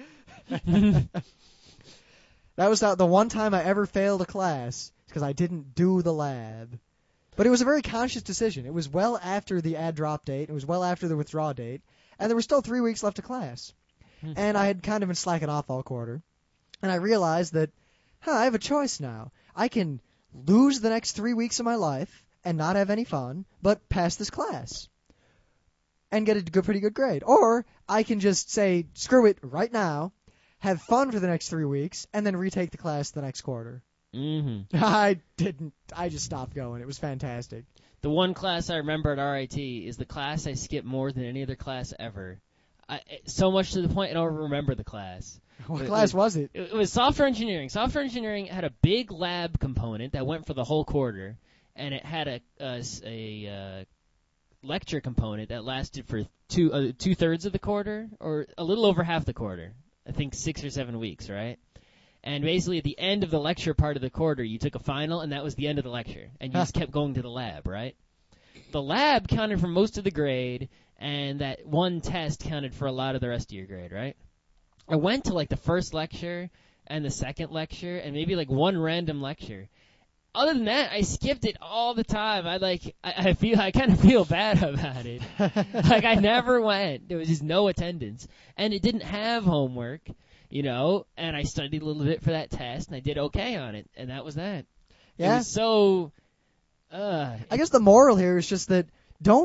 A: That was the one time I ever failed a class because I didn't do the lab. But it was a very conscious decision. It was well after the add drop date. It was well after the withdraw date. And there were still 3 weeks left of class. And I had kind of been slacking off all quarter. And I realized that, I have a choice now. I can lose the next 3 weeks of my life and not have any fun, but pass this class and get a pretty good grade. Or I can just say, screw it right now, have fun for the next 3 weeks, and then retake the class the next quarter.
B: Mm-hmm.
A: I didn't. I just stopped going. It was fantastic.
B: The one class I remember at RIT is the class I skipped more than any other class ever. So much to the point I don't remember the class.
A: What class was it?
B: It was software engineering. Software engineering had a big lab component that went for the whole quarter, and it had a lecture component that lasted for two-thirds of the quarter, or a little over half the quarter. I think 6 or 7 weeks, right? And basically at the end of the lecture part of the quarter, you took a final, and that was the end of the lecture. And you just kept going to the lab, right? The lab counted for most of the grade, and that one test counted for a lot of the rest of your grade, right? I went to, the first lecture and the second lecture and maybe, one random lecture. Other than that, I skipped it all the time. I kind of feel bad about it. I never went. There was just no attendance. And it didn't have homework, and I studied a little bit for that test, and I did okay on it, and that was that.
A: Yeah.
B: It was so...
A: I guess the moral here is just that don't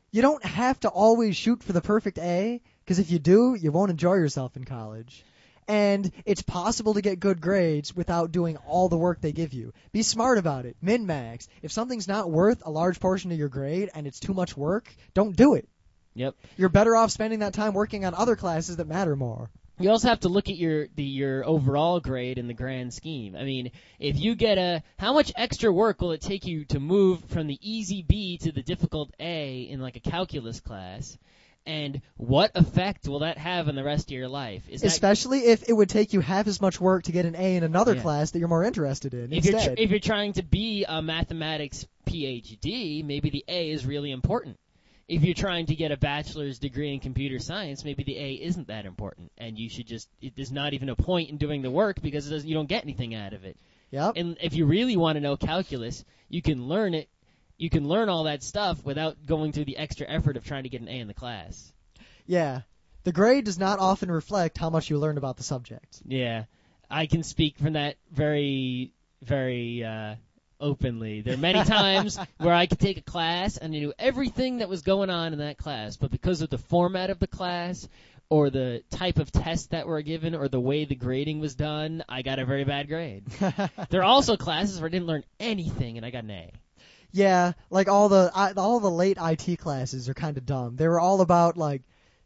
A: you don't have to always shoot for the perfect A, because if you do, you won't enjoy yourself in college. And it's possible to get good grades without doing all the work they give you. Be smart about it. Min-max. If something's not worth a large portion of your grade and it's too much work, don't do it.
B: Yep.
A: You're better off spending that time working on other classes that matter more.
B: You also have to look at your overall grade in the grand scheme. I mean, if you get how much extra work will it take you to move from the easy B to the difficult A in like a calculus class? And what effect will that have on the rest of your life?
A: Especially if it would take you half as much work to get an A in another class that you're more interested in instead.
B: If you're trying to be a mathematics PhD, maybe the A is really important. If you're trying to get a bachelor's degree in computer science, maybe the A isn't that important, and you should there's not even a point in doing the work because you don't get anything out of it.
A: Yep.
B: And if you really want to know calculus, you can learn it. You can learn all that stuff without going through the extra effort of trying to get an A in the class.
A: Yeah. The grade does not often reflect how much you learned about the subject.
B: Yeah. I can speak from that very, very openly. There are many times where I could take a class and I knew everything that was going on in that class, but because of the format of the class or the type of tests that were given or the way the grading was done, I got a very bad grade. There are also classes where I didn't learn anything and I got an A.
A: Yeah, like all the late IT classes are kind of dumb. They were all about like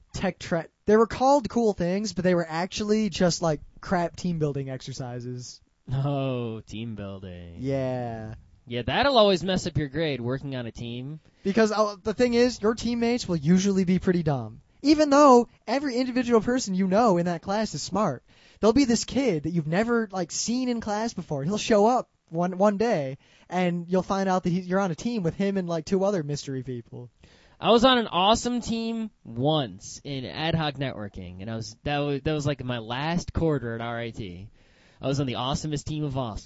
A: they were called cool things, but they were actually just like crap team building exercises.
B: Oh, team building.
A: Yeah.
B: Yeah, that'll always mess up your grade, working on a team.
A: Because the thing is, your teammates will usually be pretty dumb. Even though every individual person you know in that class is smart. There'll be this kid that you've never like seen in class before. He'll show up one day, and you'll find out that you're on a team with him and like two other mystery people.
B: I was on an awesome team once in ad hoc networking, and that was like my last quarter at RIT. I was on the awesomest team of awesome.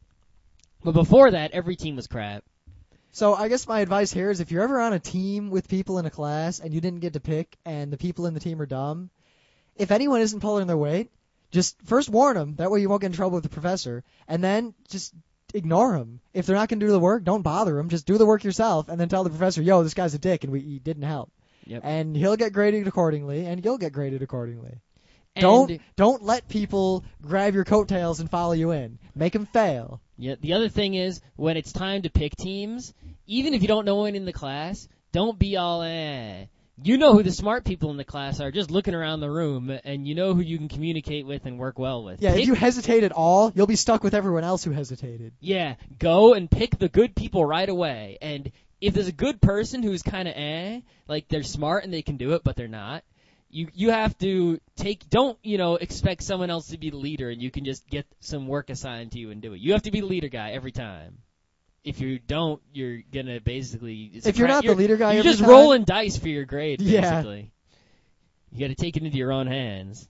B: But before that, every team was crap.
A: So I guess my advice here is if you're ever on a team with people in a class and you didn't get to pick and the people in the team are dumb, if anyone isn't pulling their weight, just first warn them. That way you won't get in trouble with the professor. And then just ignore them. If they're not going to do the work, don't bother them. Just do the work yourself and then tell the professor, yo, this guy's a dick and he didn't help.
B: Yep.
A: And he'll get graded accordingly and you'll get graded accordingly.
B: And
A: Don't let people grab your coattails and follow you in. Make them fail.
B: Yeah. The other thing is, when it's time to pick teams, even if you don't know anyone in the class, don't be all You know who the smart people in the class are, just looking around the room, and you know who you can communicate with and work well with.
A: Yeah, if you hesitate at all, you'll be stuck with everyone else who hesitated.
B: Yeah, go and pick the good people right away. And if there's a good person who's kind of like they're smart and they can do it, but they're not, you have to don't expect someone else to be the leader and you can just get some work assigned to you and do it. You have to be the leader guy every time. If you don't, you're gonna basically.
A: If you're not the leader guy,
B: you're
A: every
B: just
A: time,
B: rolling dice for your grade. Basically,
A: yeah.
B: You got to take it into your own hands.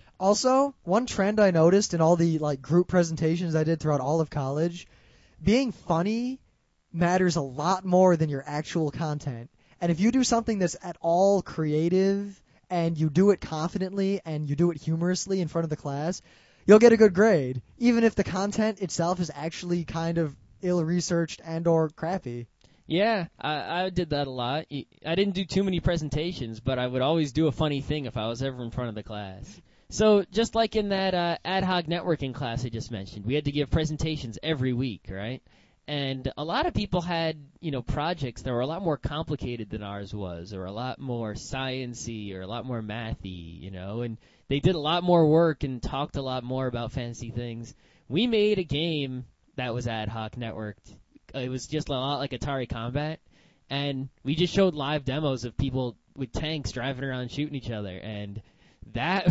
A: Also, one trend I noticed in all the like group presentations I did throughout all of college, being funny matters a lot more than your actual content. And if you do something that's at all creative and you do it confidently and you do it humorously in front of the class, you'll get a good grade, even if the content itself is actually kind of ill-researched and or crappy.
B: Yeah, I did that a lot. I didn't do too many presentations, but I would always do a funny thing if I was ever in front of the class. So just like in that ad hoc networking class I just mentioned, we had to give presentations every week, right? And a lot of people had, projects that were a lot more complicated than ours was, or a lot more science-y, or a lot more mathy, and they did a lot more work and talked a lot more about fancy things. We made a game that was ad hoc networked. It was just a lot like Atari Combat, and we just showed live demos of people with tanks driving around shooting each other, and that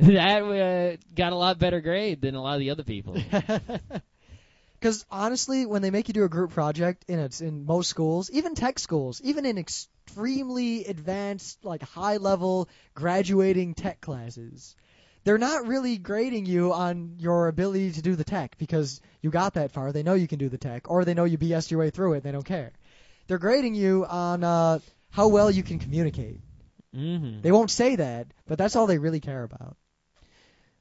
B: got a lot better grade than a lot of the other people.
A: Because honestly, when they make you do a group project in most schools, even tech schools, even in extremely advanced, like high-level graduating tech classes, they're not really grading you on your ability to do the tech because you got that far. They know you can do the tech, or they know you BS'd your way through it. They don't care. They're grading you on how well you can communicate.
B: Mm-hmm.
A: They won't say that, but that's all they really care about.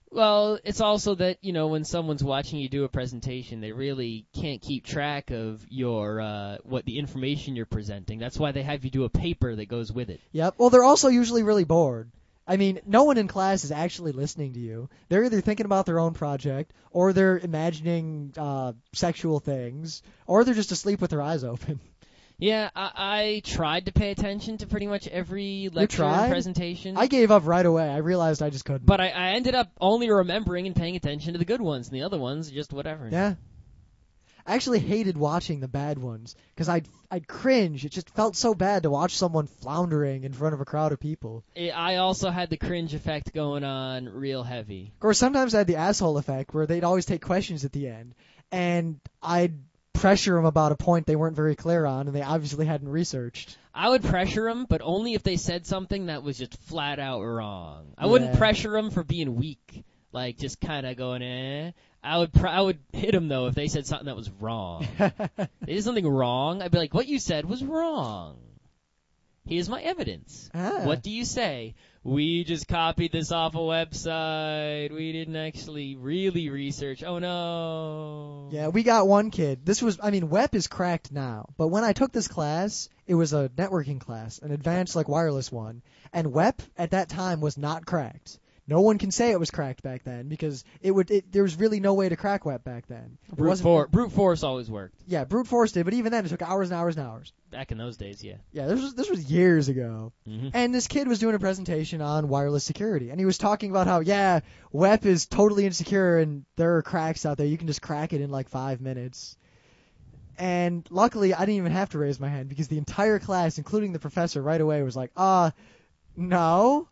B: Well, it's also that, when someone's watching you do a presentation, they really can't keep track of your what the information you're presenting. That's why they have you do a paper that goes with it.
A: Yep. Well, they're also usually really bored. I mean, no one in class is actually listening to you. They're either thinking about their own project, or they're imagining sexual things, or they're just asleep with their eyes open.
B: Yeah, I tried to pay attention to pretty much every lecture and presentation.
A: I gave up right away. I realized I just couldn't.
B: But I ended up only remembering and paying attention to the good ones, and the other ones, just whatever.
A: Yeah. I actually hated watching the bad ones, because I'd cringe. It just felt so bad to watch someone floundering in front of a crowd of people.
B: I also had the cringe effect going on real heavy.
A: Of course, sometimes I had the asshole effect, where they'd always take questions at the end, and I'd pressure them about a point they weren't very clear on, and they obviously hadn't researched.
B: I would pressure them, but only if they said something that was just flat out wrong. I wouldn't pressure them for being weak, like just kind of going, eh. I would hit them, though, if they said something that was wrong. They did something wrong, I'd be like, what you said was wrong. Here's my evidence. What do you say? We just copied this off a website. We didn't actually really research. Oh, no.
A: Yeah, we got one kid. WEP is cracked now. But when I took this class, it was a networking class, an advanced, wireless one. And WEP, at that time, was not cracked. No one can say it was cracked back then, because there was really no way to crack WEP back then.
B: Brute force always worked.
A: Yeah, brute force did, but even then it took hours and hours and hours.
B: Back in those days, yeah.
A: Yeah, this was years ago.
B: Mm-hmm.
A: And this kid was doing a presentation on wireless security, and he was talking about how, WEP is totally insecure, and there are cracks out there. You can just crack it in 5 minutes. And luckily, I didn't even have to raise my hand, because the entire class, including the professor, right away was like, no.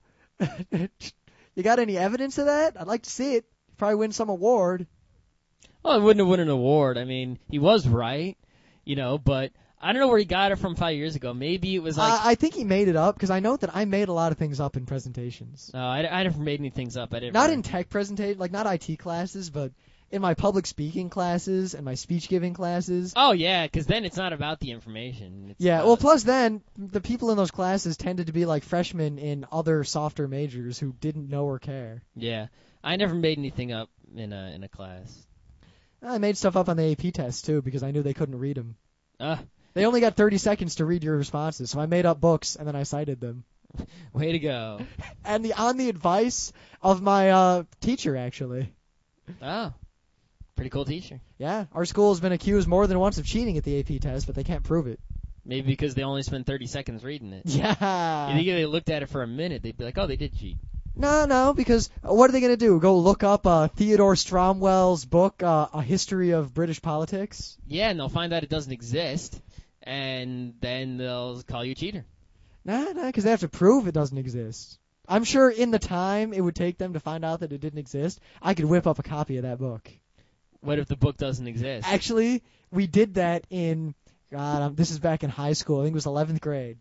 A: You got any evidence of that? I'd like to see it. Probably win some award.
B: Well, I wouldn't have won an award. I mean, he was right, but I don't know where he got it from 5 years ago. Maybe it was
A: I think he made it up, because I know that I made a lot of things up in presentations.
B: No, I never made any things up.
A: Not in tech presentation, not IT classes, but in my public speaking classes and my speech giving classes.
B: Oh, yeah, because then it's not about the information.
A: Plus then, the people in those classes tended to be freshmen in other softer majors who didn't know or care.
B: Yeah, I never made anything up in a class.
A: I made stuff up on the AP test, too, because I knew they couldn't read them. They only got 30 seconds to read your responses, so I made up books, and then I cited them.
B: Way to go.
A: And on the advice of my teacher, actually.
B: Oh. Pretty cool teacher.
A: Yeah, our school has been accused more than once of cheating at the AP test, but they can't prove it.
B: Maybe because they only spend 30 seconds reading it.
A: Yeah.
B: You think if they looked at it for a minute, they'd be like, oh, they did cheat.
A: No, because what are they going to do? Go look up Theodore Stromwell's book, A History of British Politics?
B: Yeah, and they'll find out it doesn't exist, and then they'll call you a cheater.
A: Nah, because they have to prove it doesn't exist. I'm sure in the time it would take them to find out that it didn't exist, I could whip up a copy of that book.
B: What if the book doesn't exist?
A: Actually, we did that in, this is back in high school. I think it was 11th grade.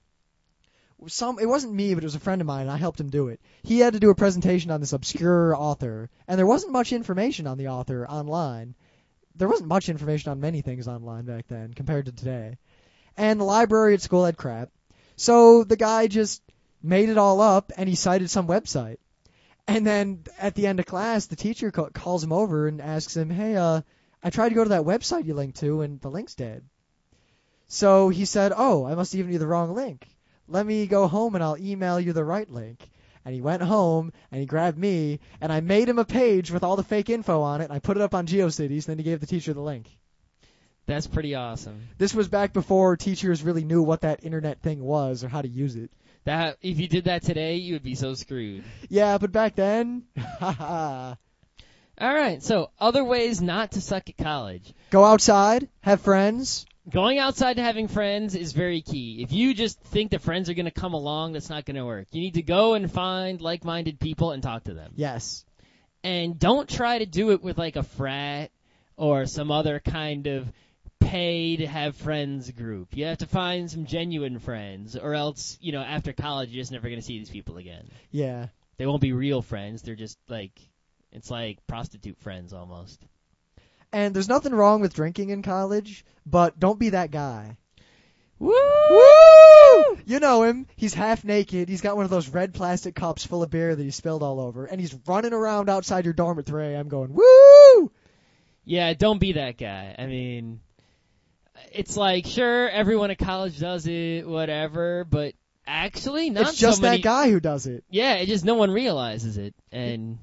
A: It wasn't me, but it was a friend of mine, and I helped him do it. He had to do a presentation on this obscure author, and there wasn't much information on the author online. There wasn't much information on many things online back then compared to today. And the library at school had crap. So the guy just made it all up, and he cited some website. And then at the end of class, the teacher calls him over and asks him, hey, I tried to go to that website you linked to, and the link's dead. So he said, oh, I must have given you the wrong link. Let me go home and I'll email you the right link. And he went home, and he grabbed me, and I made him a page with all the fake info on it, and I put it up on GeoCities, and then he gave the teacher the link.
B: That's pretty awesome.
A: This was back before teachers really knew what that internet thing was or how to use it.
B: If you did that today, you would be so screwed.
A: Yeah, but back then, haha.
B: All right, so other ways not to suck at college.
A: Go outside, have friends.
B: Going outside and having friends is very key. If you just think that friends are going to come along, that's not going to work. You need to go and find like-minded people and talk to them.
A: Yes.
B: And don't try to do it with a frat or some other kind of pay to have friends group. You have to find some genuine friends, or else, after college, you're just never going to see these people again.
A: Yeah.
B: They won't be real friends. They're just it's like prostitute friends almost.
A: And there's nothing wrong with drinking in college, but don't be that guy.
B: Woo!
A: Woo! You know him. He's half naked. He's got one of those red plastic cups full of beer that he spilled all over, and he's running around outside your dorm at 3 a.m. going, woo!
B: Yeah, don't be that guy. I mean, it's like, sure, everyone at college does it, whatever, but actually not
A: It's just
B: so many...
A: that guy who does it.
B: Yeah, it just no one realizes it, and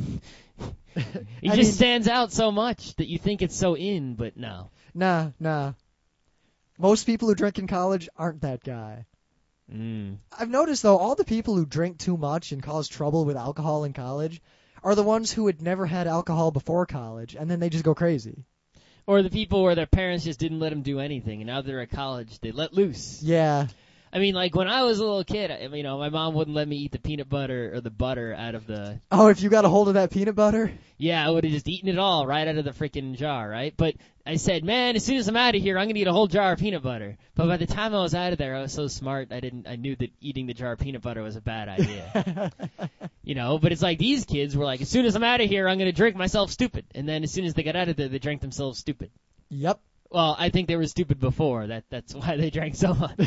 B: he just stands out so much that you think it's so in, but no.
A: Nah. Most people who drink in college aren't that guy. I've noticed, though, all the people who drink too much and cause trouble with alcohol in college are the ones who had never had alcohol before college, and then they just go crazy.
B: Or the people where their parents just didn't let them do anything, and now they're at college, they let loose.
A: Yeah.
B: I mean, like, when I was a little kid, my mom wouldn't let me eat the peanut butter or the butter out of the...
A: Oh, if you got a hold of that peanut butter?
B: Yeah, I would have just eaten it all right out of the freaking jar, right? But I said, man, as soon as I'm out of here, I'm going to eat a whole jar of peanut butter. But by the time I was out of there, I was so smart, I knew that eating the jar of peanut butter was a bad idea. But it's like these kids were like, as soon as I'm out of here, I'm going to drink myself stupid. And then as soon as they got out of there, they drank themselves stupid.
A: Yep.
B: Well, I think they were stupid before. That's why they drank so much.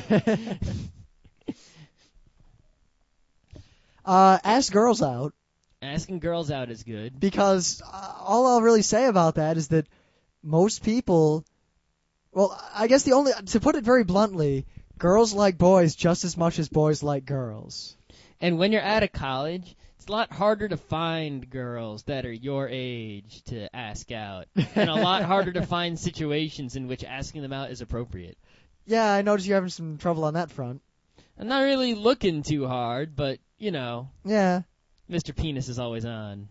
A: Ask girls out.
B: Asking girls out is good.
A: Because all I'll really say about that is that most people, well, I guess to put it very bluntly, girls like boys just as much as boys like girls.
B: And when you're out of college, it's a lot harder to find girls that are your age to ask out. And a lot harder to find situations in which asking them out is appropriate.
A: Yeah, I noticed you're having some trouble on that front.
B: I'm not really looking too hard, but,
A: Yeah.
B: Mr. Penis is always on.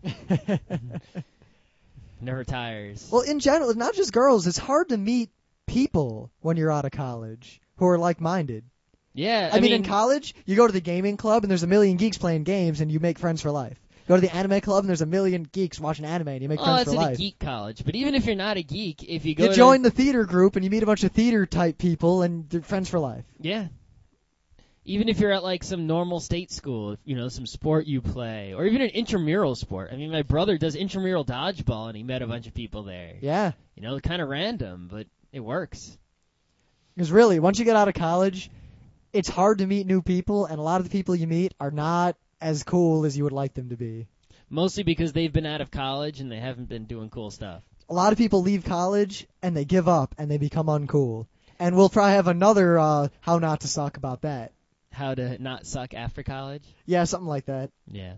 B: Never tires.
A: Well, in general, not just girls, it's hard to meet people when you're out of college who are like-minded.
B: Yeah,
A: I mean, in college, you go to the gaming club and there's a million geeks playing games and you make friends for life. Go to the anime club and there's a million geeks watching anime and you make friends for life.
B: Oh, it's a geek college. But even if you're not a geek, if you go
A: You join the theater group and you meet a bunch of theater-type people and they're friends for life.
B: Yeah. Even if you're at, like, some normal state school, some sport you play, or even an intramural sport. I mean, my brother does intramural dodgeball, and he met a bunch of people there.
A: Yeah.
B: Kind of random, but it works.
A: Because really, once you get out of college, it's hard to meet new people, and a lot of the people you meet are not as cool as you would like them to be.
B: Mostly because they've been out of college, and they haven't been doing cool stuff.
A: A lot of people leave college, and they give up, and they become uncool. And we'll probably have another How Not to Suck about that.
B: How to not suck after college?
A: Yeah, something like that.
B: Yeah.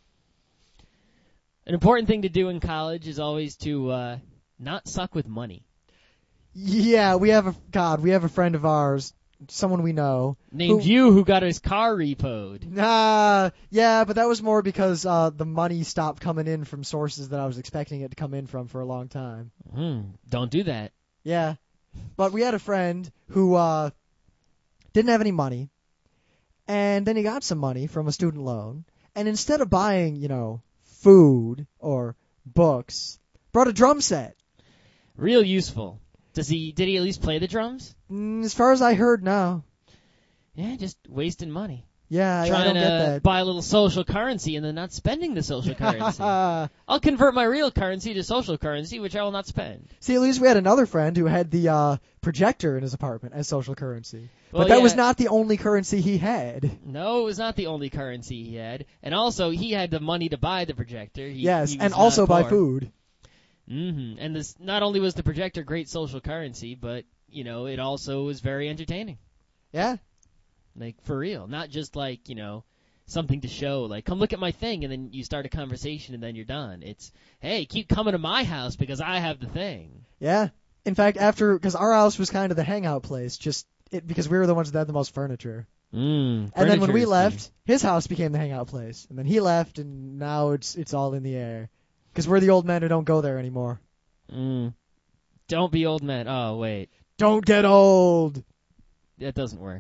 B: An important thing to do in college is always to not suck with money.
A: Yeah, we have a friend of ours, someone we know.
B: Named who got his car repoed.
A: Yeah, but that was more because the money stopped coming in from sources that I was expecting it to come in from for a long time.
B: Don't do that.
A: Yeah. But we had a friend who didn't have any money. And then he got some money from a student loan, and instead of buying, food or books, brought a drum set.
B: Real useful. Did he at least play the drums?
A: As far as I heard, no.
B: Yeah, just wasting money.
A: Yeah, I
B: don't
A: get
B: that.
A: Trying to
B: buy a little social currency and then not spending the social currency. I'll convert my real currency to social currency, which I will not spend.
A: See, at least we had another friend who had the projector in his apartment as social currency.
B: Well,
A: but that was not the only currency he had.
B: No, it was not the only currency he had. And also, he had the money to buy the projector. He
A: and also buy food.
B: Mm-hmm. And this not only was the projector great social currency, but, it also was very entertaining.
A: Yeah.
B: Like, for real. Not just like, something to show. Like, come look at my thing, and then you start a conversation, and then you're done. It's, hey, keep coming to my house because I have the thing.
A: Yeah. In fact, because our house was kind of the hangout place, because we were the ones that had the most furniture. And then when we left, his house became the hangout place. And then he left, and now it's all in the air. Because we're the old men who don't go there anymore.
B: Don't be old men. Oh, wait.
A: Don't get old.
B: That doesn't work.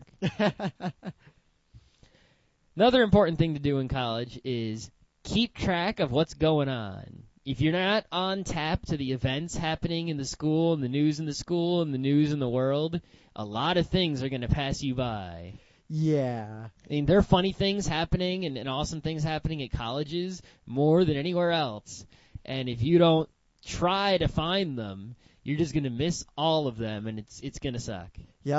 B: Another important thing to do in college is keep track of what's going on. If you're not on tap to the events happening in the school, and the news in the school, and the news in the world, a lot of things are going to pass you by.
A: Yeah.
B: I mean, there are funny things happening and awesome things happening at colleges more than anywhere else. And if you don't try to find them, you're just going to miss all of them, and it's going to suck.
A: Yep.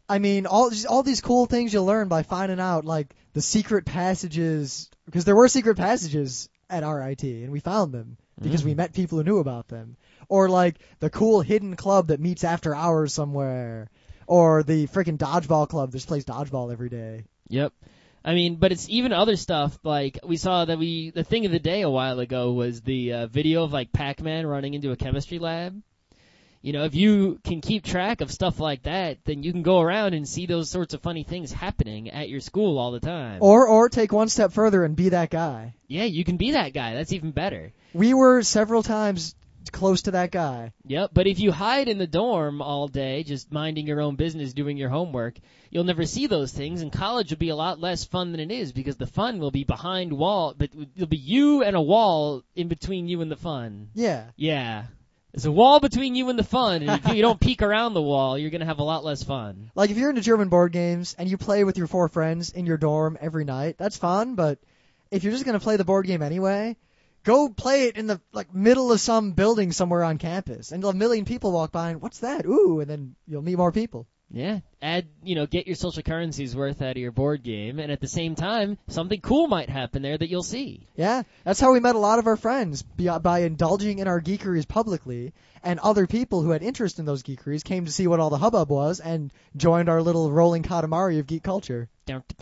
A: I mean, all these cool things you'll learn by finding out, like, the secret passages, because there were secret passages at RIT, and we found them because we met people who knew about them. Or, like, the cool hidden club that meets after hours somewhere. Or the freaking dodgeball club that just plays dodgeball every day.
B: Yep. I mean, but it's even other stuff, like, we saw that the thing of the day a while ago was the video of, like, Pac-Man running into a chemistry lab. You know, if you can keep track of stuff like that, then you can go around and see those sorts of funny things happening at your school all the time.
A: Or take one step further and be that guy.
B: Yeah, you can be that guy. That's even better.
A: We were several times close to that guy.
B: Yep, but if you hide in the dorm all day, just minding your own business, doing your homework, you'll never see those things, and college will be a lot less fun than it is, because the fun will be behind wall, but it'll be you and a wall in between you and the fun.
A: Yeah.
B: Yeah. There's a wall between you and the fun, and if you don't peek around the wall, you're going to have a lot less fun.
A: Like, if you're into German board games and you play with your 4 friends in your dorm every night, that's fun, but if you're just going to play the board game anyway, go play it in the middle of some building somewhere on campus, and a million people walk by, and what's that? Ooh, and then you'll meet more people.
B: Yeah, get your social currency's worth out of your board game, and at the same time, something cool might happen there that you'll see.
A: Yeah, that's how we met a lot of our friends, by indulging in our geekeries publicly, and other people who had interest in those geekeries came to see what all the hubbub was and joined our little rolling Katamari of geek culture.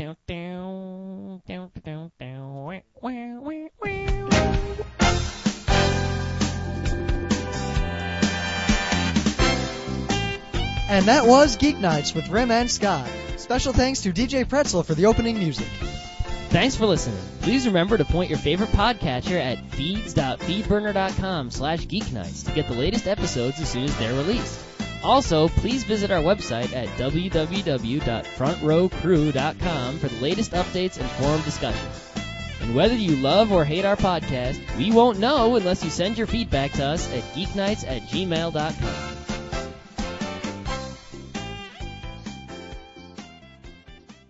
A: And that was Geek Nights with Rim and Scott. Special thanks to DJ Pretzel for the opening music.
B: Thanks for listening. Please remember to point your favorite podcatcher at feeds.feedburner.com/geeknights to get the latest episodes as soon as they're released. Also, please visit our website at www.frontrowcrew.com for the latest updates and forum discussion. And whether you love or hate our podcast, we won't know unless you send your feedback to us at geeknights@gmail.com.